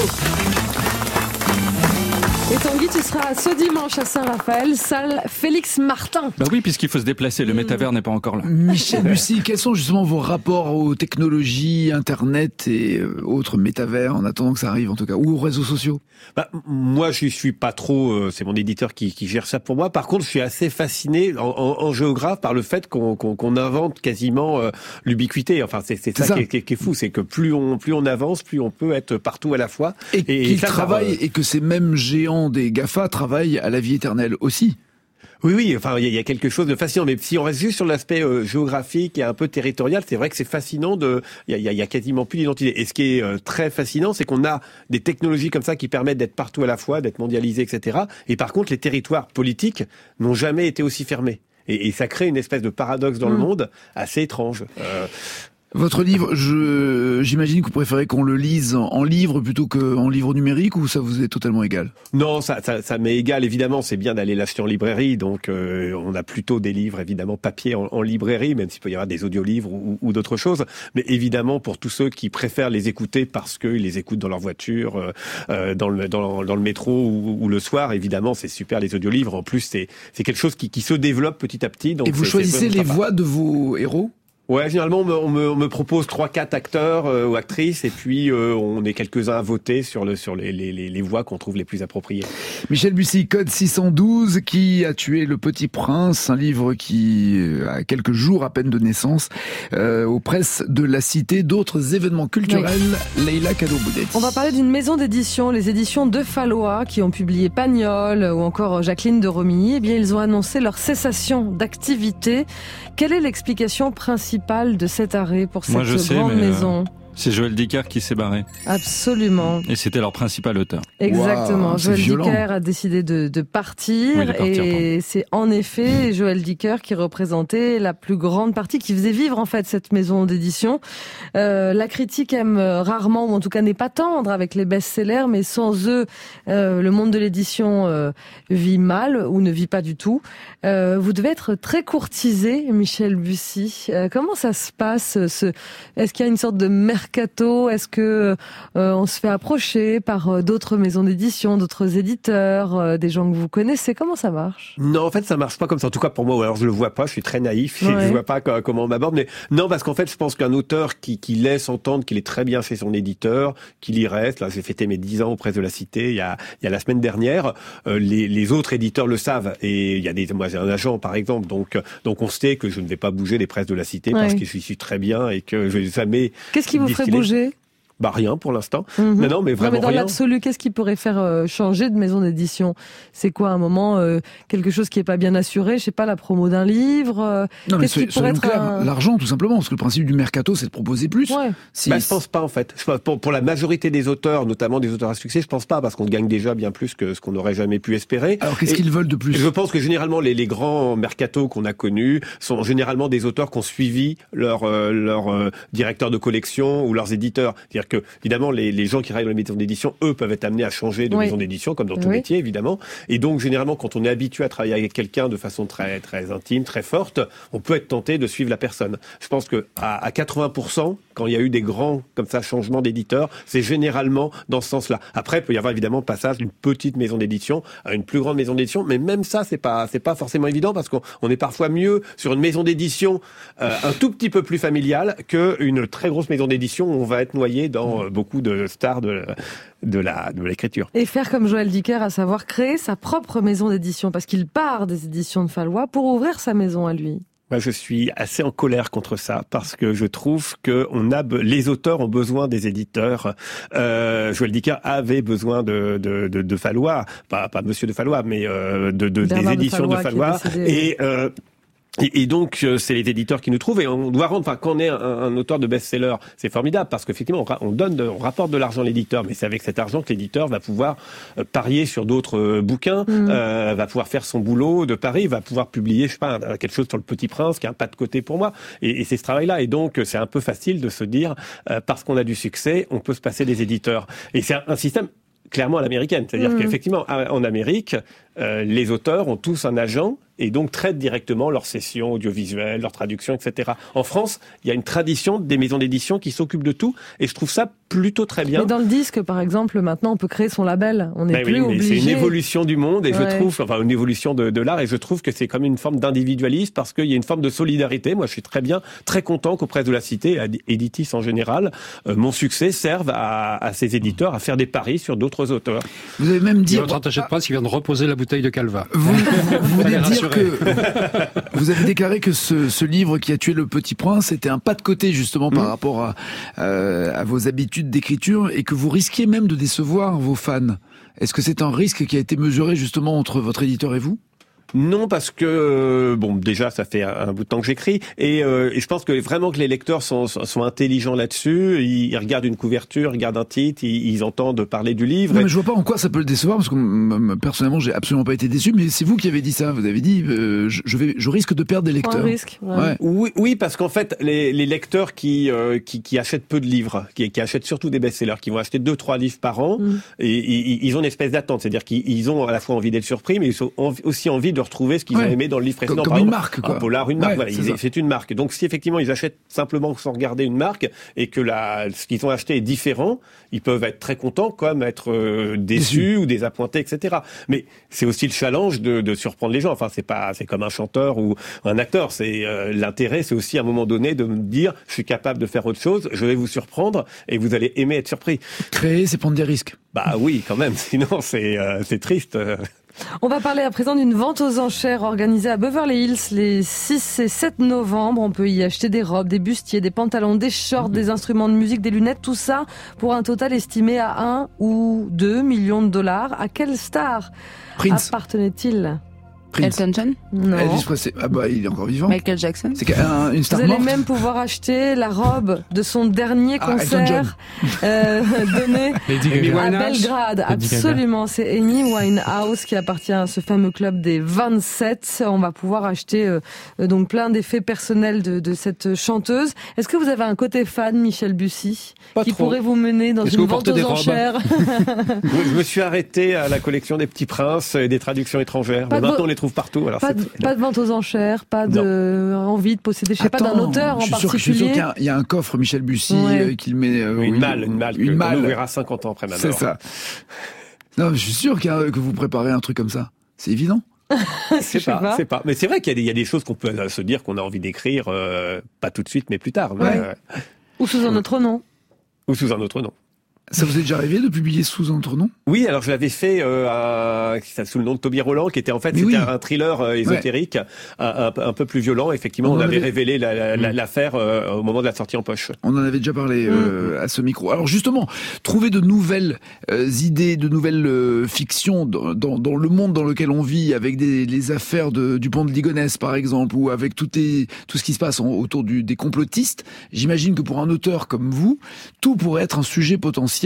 Et Tanguy, tu seras ce dimanche à Saint-Raphaël, salle Félix Martin. Bah oui, puisqu'il faut se déplacer, le métavers n'est pas encore là. Michel Bussy, quels sont justement vos rapports aux technologies, Internet et autres métavers, en attendant que ça arrive en tout cas, ou aux réseaux sociaux? Moi, je suis pas trop, c'est mon éditeur qui gère ça pour moi. Par contre, je suis assez fasciné en géographe par le fait qu'on invente quasiment l'ubiquité. Enfin, c'est ça qui est fou, c'est que plus on avance, plus on peut être partout à la fois. Et qu'ils travaillent, et que ces mêmes géants des GAFA travaillent à la vie éternelle aussi. Oui, enfin, il y a quelque chose de fascinant. Mais si on reste juste sur l'aspect géographique et un peu territorial, c'est vrai que c'est fascinant il y a quasiment plus d'identité. Et ce qui est très fascinant, c'est qu'on a des technologies comme ça qui permettent d'être partout à la fois, d'être mondialisés, etc. Et par contre, les territoires politiques n'ont jamais été aussi fermés. Et ça crée une espèce de paradoxe dans le monde assez étrange. Votre livre, j'imagine que vous préférez qu'on le lise en livre plutôt qu'en livre numérique, ou ça vous est totalement égal? Non, ça m'est égal. Évidemment, c'est bien d'aller l'acheter en librairie. Donc, on a plutôt des livres, évidemment, papier en librairie, même s'il peut y avoir des audiolivres ou d'autres choses. Mais évidemment, pour tous ceux qui préfèrent les écouter parce qu'ils les écoutent dans leur voiture, dans le métro ou le soir, évidemment, c'est super les audiolivres. En plus, c'est quelque chose qui se développe petit à petit. Donc et vous choisissez les voix de vos héros? Ouais, généralement on me propose 3-4 acteurs ou actrices, et puis on est quelques-uns à voter sur les voix qu'on trouve les plus appropriées. Michel Bussy, Code 612, qui a tué le Petit Prince, un livre qui a quelques jours à peine de naissance, aux presses de la Cité. D'autres événements culturels, oui. Leïla Kaddour-Boudet. On va parler d'une maison d'édition, les éditions de Fallois, qui ont publié Pagnol ou encore Jacqueline de Romilly. Eh bien, ils ont annoncé leur cessation d'activité. Quelle est l'explication principale de cet arrêt pour cette grande maison? C'est Joël Dicker qui s'est barré. Absolument. Et c'était leur principal auteur. Exactement. Wow, Joël Dicker a décidé de partir. Oui, et c'est en effet Joël Dicker qui représentait la plus grande partie, qui faisait vivre en fait cette maison d'édition. La critique aime rarement, ou en tout cas n'est pas tendre avec les best-sellers, mais sans eux, le monde de l'édition vit mal ou ne vit pas du tout. Vous devez être très courtisé, Michel Bussy. Comment ça se passe? Est-ce qu'il y a une sorte de mercato? Est-ce que on se fait approcher par d'autres maisons d'édition, d'autres éditeurs, des gens que vous connaissez? Comment ça marche? Non, en fait, ça marche pas comme ça. En tout cas, pour moi, ou alors je le vois pas. Je suis très naïf. Ouais. Je vois pas comment on m'aborde. Mais non, parce qu'en fait, je pense qu'un auteur qui laisse entendre qu'il est très bien chez son éditeur, qu'il y reste. Là, j'ai fêté mes 10 ans auprès de la Cité il y a la semaine dernière. Les autres éditeurs le savent. Et il y a moi, j'ai un agent, par exemple. Donc on sait que je ne vais pas bouger des presses de la Cité parce que je suis très bien et que ça m'est. Qu'est-ce qui vous ferait bouger? Bah rien pour l'instant. Non, mais vraiment mais dans rien. l'absolu, qu'est-ce qui pourrait faire changer de maison d'édition? C'est quoi, à un moment, quelque chose qui est pas bien assuré? Je sais pas, la promo d'un livre? Non, mais soyons clairs, l'argent, tout simplement, parce que le principe du mercato, c'est de proposer plus. Ouais. Je pense pas, en fait. Pour la majorité des auteurs, notamment des auteurs à succès, je pense pas, parce qu'on gagne déjà bien plus que ce qu'on aurait jamais pu espérer. Alors, qu'est-ce qu'ils veulent de plus? Je pense que généralement, les grands mercatos qu'on a connus sont généralement des auteurs qui ont suivi leur directeur de collection ou leurs éditeurs. C'est-à-dire que, évidemment, les gens qui travaillent dans les maisons d'édition, eux, peuvent être amenés à changer de maison d'édition, comme dans tout métier, évidemment. Et donc, généralement, quand on est habitué à travailler avec quelqu'un de façon très, très intime, très forte, on peut être tenté de suivre la personne. Je pense que à 80%, quand il y a eu des grands, comme ça, changements d'éditeur, c'est généralement dans ce sens-là. Après, il peut y avoir évidemment le passage d'une petite maison d'édition à une plus grande maison d'édition, mais même ça, c'est pas forcément évident, parce qu'on est parfois mieux sur une maison d'édition un tout petit peu plus familiale qu'une très grosse maison d'édition où on va être noyé dans beaucoup de stars de l'écriture. Et faire comme Joël Dicker, à savoir créer sa propre maison d'édition, parce qu'il part des éditions de Fallois pour ouvrir sa maison à lui. Moi, je suis assez en colère contre ça, parce que je trouve que les auteurs ont besoin des éditeurs. Joël Dicker avait besoin de Fallois, pas Monsieur de Fallois, mais des éditions de Fallois. Et Et donc, c'est les éditeurs qui nous trouvent et on doit rendre, quand on est un auteur de best-seller, c'est formidable parce qu'effectivement, on rapporte de l'argent à l'éditeur, mais c'est avec cet argent que l'éditeur va pouvoir parier sur d'autres bouquins, va pouvoir faire son boulot de pari, va pouvoir publier, je sais pas, quelque chose sur Le Petit Prince qui a un pas de côté pour moi. Et c'est ce travail-là. Et donc, c'est un peu facile de se dire, parce qu'on a du succès, on peut se passer des éditeurs. Et c'est un système clairement à l'américaine. C'est-à-dire qu'effectivement, en Amérique, les auteurs ont tous un agent et donc traitent directement leurs sessions audiovisuelles, leurs traductions, etc. En France, il y a une tradition des maisons d'édition qui s'occupent de tout et je trouve ça plutôt très bien. Mais dans le disque, par exemple, maintenant, on peut créer son label. On n'est plus obligé. C'est une évolution du monde et je trouve, une évolution de l'art et je trouve que c'est comme une forme d'individualisme parce qu'il y a une forme de solidarité. Moi, je suis très content qu'au Presse de la Cité, à Editis en général, mon succès serve à ces éditeurs à faire des paris sur d'autres auteurs. Vous avez même dit... Notre attaché de presse qui vient de reposer la bouteille de Calva. Vous venez de dire que vous avez déclaré que ce livre qui a tué le Petit Prince était un pas de côté justement par rapport à vos habitudes d'écriture et que vous risquiez même de décevoir vos fans. Est-ce que c'est un risque qui a été mesuré justement entre votre éditeur et vous ? Non, parce que déjà ça fait un bout de temps que j'écris et je pense que vraiment que les lecteurs sont intelligents là-dessus. Ils regardent une couverture, ils regardent un titre, ils entendent parler du livre. Non, mais je vois pas en quoi ça peut le décevoir parce que personnellement j'ai absolument pas été déçu. Mais c'est vous qui avez dit ça. Vous avez dit je risque de perdre des lecteurs. Un risque. Ouais. Oui, parce qu'en fait les lecteurs qui achètent peu de livres, qui achètent surtout des best-sellers, qui vont acheter 2-3 livres par an, et ils ont une espèce d'attente, c'est-à-dire qu'ils ont à la fois envie d'être surpris, mais ils ont aussi envie de retrouver ce qu'ils ont aimé dans le livre précédent. Comme une marque, quoi. Un polar, une marque, voilà, c'est une marque. Donc si effectivement ils achètent simplement sans regarder une marque et que ce qu'ils ont acheté est différent, ils peuvent être très contents comme être déçus ou désappointés, etc. Mais c'est aussi le challenge de surprendre les gens. Enfin, c'est comme un chanteur ou un acteur. C'est l'intérêt, c'est aussi à un moment donné de me dire, je suis capable de faire autre chose, je vais vous surprendre et vous allez aimer être surpris. Créer, c'est prendre des risques. Bah oui, quand même. Sinon, c'est triste. On va parler à présent d'une vente aux enchères organisée à Beverly Hills les 6 et 7 novembre. On peut y acheter des robes, des bustiers, des pantalons, des shorts, des instruments de musique, des lunettes, tout ça pour un total estimé à 1 ou 2 millions de dollars. À quelle star appartenait-il ? Elton John ? Non. Elvis Presley. Ah bah il est encore vivant. Michael Jackson ? C'est une star morte. Vous allez même pouvoir acheter la robe de son dernier concert donné à Belgrade. Absolument, c'est Amy Winehouse qui appartient à ce fameux club des 27. On va pouvoir acheter donc plein d'effets personnels de cette chanteuse. Est-ce que vous avez un côté fan, Michel Bussy, qui pourrait vous mener dans une vente aux enchères ? Je me suis arrêté à la collection des Petits Princes et des traductions étrangères. Mais maintenant, on les trouve partout. Alors pas de vente aux enchères, pas envie de posséder, je sais pas, d'un auteur en particulier. Je suis sûr qu'il y a un coffre Michel Bussy qu'il met... une malle on verra 50 ans après ma mort. C'est ça. Non, je suis sûr que vous préparez un truc comme ça. C'est évident. C'est pas. Mais c'est vrai qu'il y a des choses qu'on peut se dire qu'on a envie d'écrire, pas tout de suite, mais plus tard. Ou sous un autre nom. Ou sous un autre nom. Ça vous est déjà arrivé de publier sous un autre nom ? Oui, alors je l'avais fait sous le nom de Toby Roland, qui était un thriller ésotérique, un peu plus violent. Effectivement, on avait révélé l'affaire au moment de la sortie en poche. On en avait déjà parlé à ce micro. Alors justement, trouver de nouvelles idées, de nouvelles fictions dans le monde dans lequel on vit, avec les affaires du pont de Ligonnès, par exemple, ou avec tout ce qui se passe autour des complotistes. J'imagine que pour un auteur comme vous, tout pourrait être un sujet potentiel.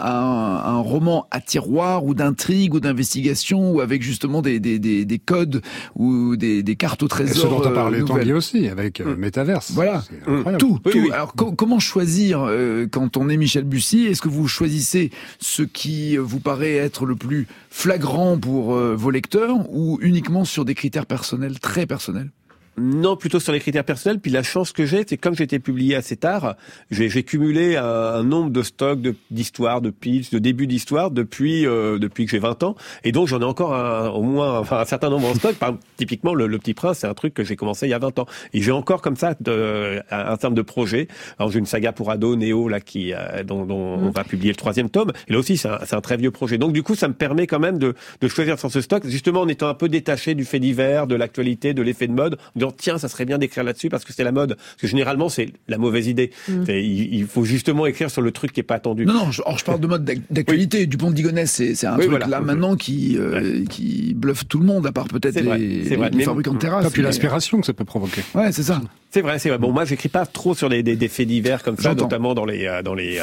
Un roman à tiroir ou d'intrigue ou d'investigation ou avec justement des codes ou des cartes au trésor. Et ce dont a parlé Tanguy aussi avec Metaverse. Voilà, tout. Alors comment choisir quand on est Michel Bussy ? Est-ce que vous choisissez ce qui vous paraît être le plus flagrant pour vos lecteurs ou uniquement sur des critères personnels, très personnels ? Non, plutôt sur les critères personnels. Puis la chance que j'ai, c'est comme j'ai été publié assez tard, j'ai cumulé un nombre de stocks d'histoires, de pitch, de début d'histoire depuis que j'ai 20 ans. Et donc j'en ai encore au moins un certain nombre en stock. Typiquement, le Petit Prince, c'est un truc que j'ai commencé il y a 20 ans. Et j'ai encore comme ça un terme de projet. Alors j'ai une saga pour ados, Néo, là, dont on va publier le 3e tome. Et là aussi, c'est un très vieux projet. Donc du coup, ça me permet quand même de choisir sur ce stock, justement en étant un peu détaché du fait divers, de l'actualité, de l'effet de mode. disant tiens, ça serait bien d'écrire là-dessus parce que c'est la mode. Parce que généralement, c'est la mauvaise idée. Il faut justement écrire sur le truc qui est pas attendu. Non, je parle de mode d'actualité. Dupont de Ligonnès, c'est un truc là maintenant qui bluffe tout le monde, à part peut-être les fabricants de terrasses. Et puis l'aspiration que ça peut provoquer. Ouais, c'est ça. C'est vrai. Bon, moi, j'écris pas trop sur des faits divers comme ça, notamment dans les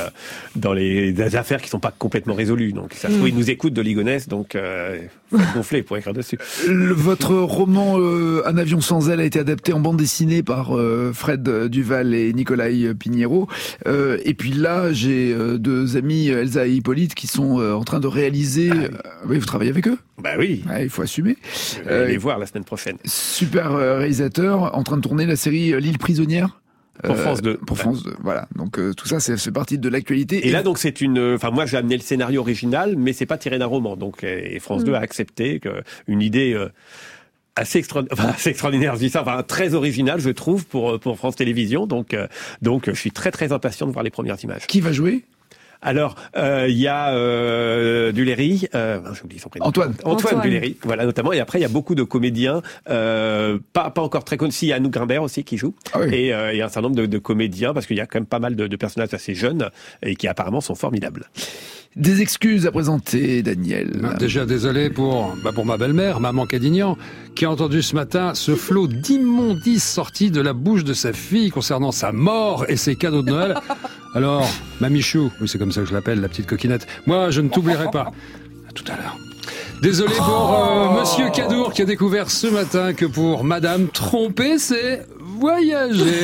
affaires qui sont pas complètement résolues. Donc, ça se trouve, ils nous écoutent de Ligonnès, donc faut gonfler pour écrire dessus. Votre roman Un avion sans aile a été adapté en bande dessinée par Fred Duval et Nicolai Pinheiro. Et puis là, j'ai deux amis, Elsa et Hippolyte, qui sont en train de réaliser. Oui, vous travaillez avec eux? Bah oui. Ouais, il faut assumer. Je vais les voir la semaine prochaine. Super réalisateur, en train de tourner la série L'île prisonnière. Pour France 2. Pour France 2, voilà. Donc tout ça, c'est partie de l'actualité. Et là, donc, c'est moi, j'ai amené le scénario original, mais c'est pas tiré d'un roman. Donc, et France 2 a accepté une idée assez extraordinaire, je dis ça, très originale, je trouve, pour France Télévisions. Donc, je suis très, très impatient de voir les premières images. Qui va jouer? Alors, il y a Duléry, j'ai oublié son prénom. Antoine Duléry, voilà, notamment. Et après, il y a beaucoup de comédiens, pas encore très connus. Il y a Anouk Grimbert aussi qui joue. Ah oui. Et il y a un certain nombre de comédiens, parce qu'il y a quand même pas mal de personnages assez jeunes et qui apparemment sont formidables. Des excuses à présenter, Daniel. Déjà désolé pour ma belle-mère, maman Cadignan, qui a entendu ce matin ce flot d'immondices sortis de la bouche de sa fille concernant sa mort et ses cadeaux de Noël. Alors, Mamichou, oui c'est comme ça que je l'appelle, la petite coquinette, moi je ne t'oublierai pas. À tout à l'heure. Désolé pour Monsieur Cadour qui a découvert ce matin que pour Madame tromper, c'est voyager.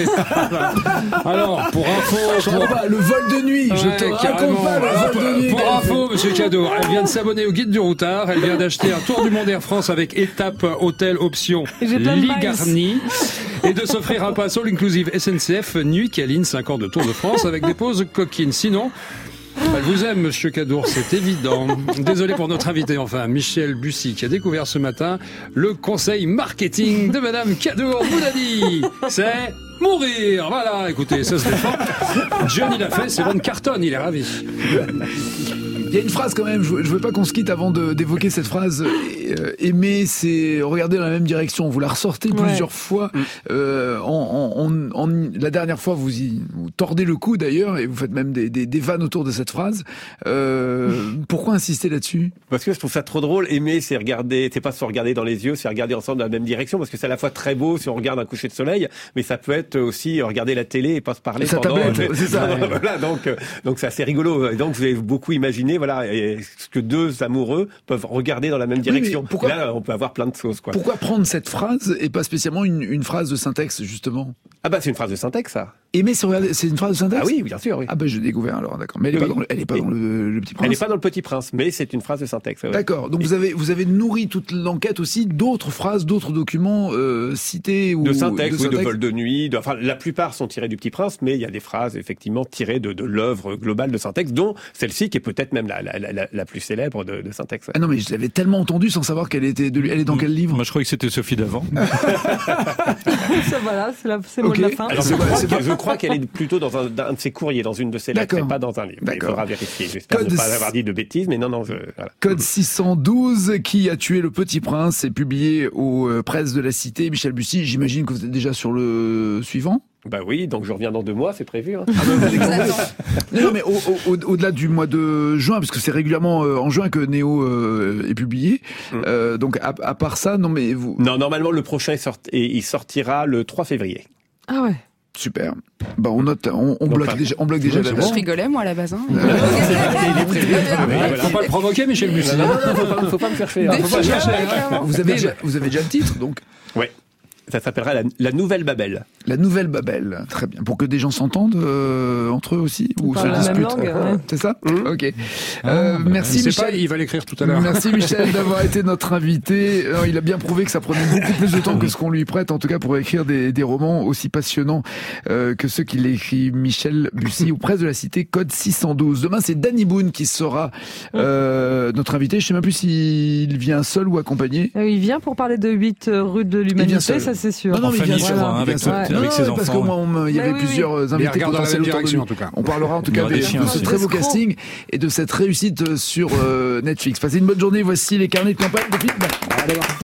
Alors, pour info... le vol de nuit, je te raconte pas le vol de nuit. Pour info, Monsieur Cadour, elle vient de s'abonner au guide du routard, elle vient d'acheter un tour du monde Air France avec étape, hôtel, option, lit garni, et de s'offrir un pass all inclusive SNCF, nuit câline, 5 ans de Tour de France avec des pauses coquines. Sinon... Elle vous aime, Monsieur Cadour, c'est évident. Désolé pour notre invité, enfin, Michel Bussy, qui a découvert ce matin le conseil marketing de Madame Cadour Boudadi. C'est mourir. Voilà, écoutez, ça se défend. Johnny l'a fait, c'est Ron Carton, il est ravi. Il y a une phrase quand même, je veux pas qu'on se quitte avant d'évoquer cette phrase. Aimer, c'est regarder dans la même direction. Vous la ressortez plusieurs fois. La dernière fois, vous tordez le cou d'ailleurs, et vous faites même des vannes autour de cette phrase. Pourquoi insister là-dessus? Parce que je trouve ça trop drôle. Aimer, c'est pas se regarder dans les yeux, c'est regarder ensemble dans la même direction, parce que c'est à la fois très beau si on regarde un coucher de soleil, mais ça peut être aussi regarder la télé et pas se parler pendant... c'est ça. Voilà, donc c'est assez rigolo. Et donc vous avez beaucoup imaginé, ce que deux amoureux peuvent regarder dans la même direction. Pourquoi... Là, on peut avoir plein de choses, quoi. Pourquoi prendre cette phrase et pas spécialement une phrase de syntaxe, justement? Ah c'est une phrase de syntaxe, ça. Aimer, c'est une phrase de syntaxe? Ah oui, bien sûr, oui. Ah j'ai découvert alors, d'accord. Mais elle est pas dans le Petit Prince. Elle n'est pas dans le Petit Prince, mais c'est une phrase de syntaxe. Ouais. D'accord. Donc vous avez nourri toute l'enquête aussi d'autres phrases, d'autres documents cités ou de syntaxe, de vol de nuit. La plupart sont tirés du Petit Prince, mais il y a des phrases effectivement tirées de l'œuvre globale de syntaxe, dont celle-ci qui est peut-être même la plus célèbre de syntaxe. Ouais. Ah non, mais je l'avais tellement entendu sans savoir qu'elle était de lui. Elle est dans quel livre? Moi, je croyais que c'était Sophie d'avant. Ça voilà, c'est le mot de la fin. Alors, je crois qu'elle est plutôt dans un de ses courriers, dans une de ses lettres, et pas dans un livre. Il faudra vérifier. J'espère ne pas avoir dit de bêtises, mais non. Voilà. Code 612, Qui a tué le Petit Prince, est publié aux presses de la Cité. Michel Bussy, j'imagine que vous êtes déjà sur le suivant? Bah oui, donc je reviens dans 2 mois, c'est prévu. Hein. Non, mais au-delà du mois de juin, parce que c'est régulièrement en juin que Néo est publié. Donc à part ça, non mais vous... Non, normalement le prochain il sortira le 3 février. Ah ouais. Super. On note, on bloque déjà d'avance. Je rigolais moi à la base. Hein. Faut pas le provoquer, Michel Bussy. Faut pas me faire chier. Vous avez déjà le titre, donc. Ouais. Ça s'appellera la Nouvelle Babel. La Nouvelle Babel, très bien. Pour que des gens s'entendent entre eux aussi, ou se disputent. C'est ça? Ok. Merci Michel. Il va l'écrire tout à l'heure. Merci Michel d'avoir été notre invité. Il a bien prouvé que ça prenait beaucoup plus de temps que ce qu'on lui prête, en tout cas pour écrire des romans aussi passionnants que ceux qu'il a écrit Michel Bussy aux presses de la Cité, code 612. Demain, c'est Danny Boone qui sera notre invité. Je sais même plus s'il vient seul ou accompagné. Il vient pour parler de 8 rues de l'humanité, ça c'est sûr. Non, mais famille, avec ses enfants. Parce qu'au moins, il y avait plusieurs invités potentiels autour de lui. En tout cas. On parlera en tout cas de ce très beau casting et de cette réussite sur Netflix. Passez une bonne journée. Voici les carnets de campagne de Philippe.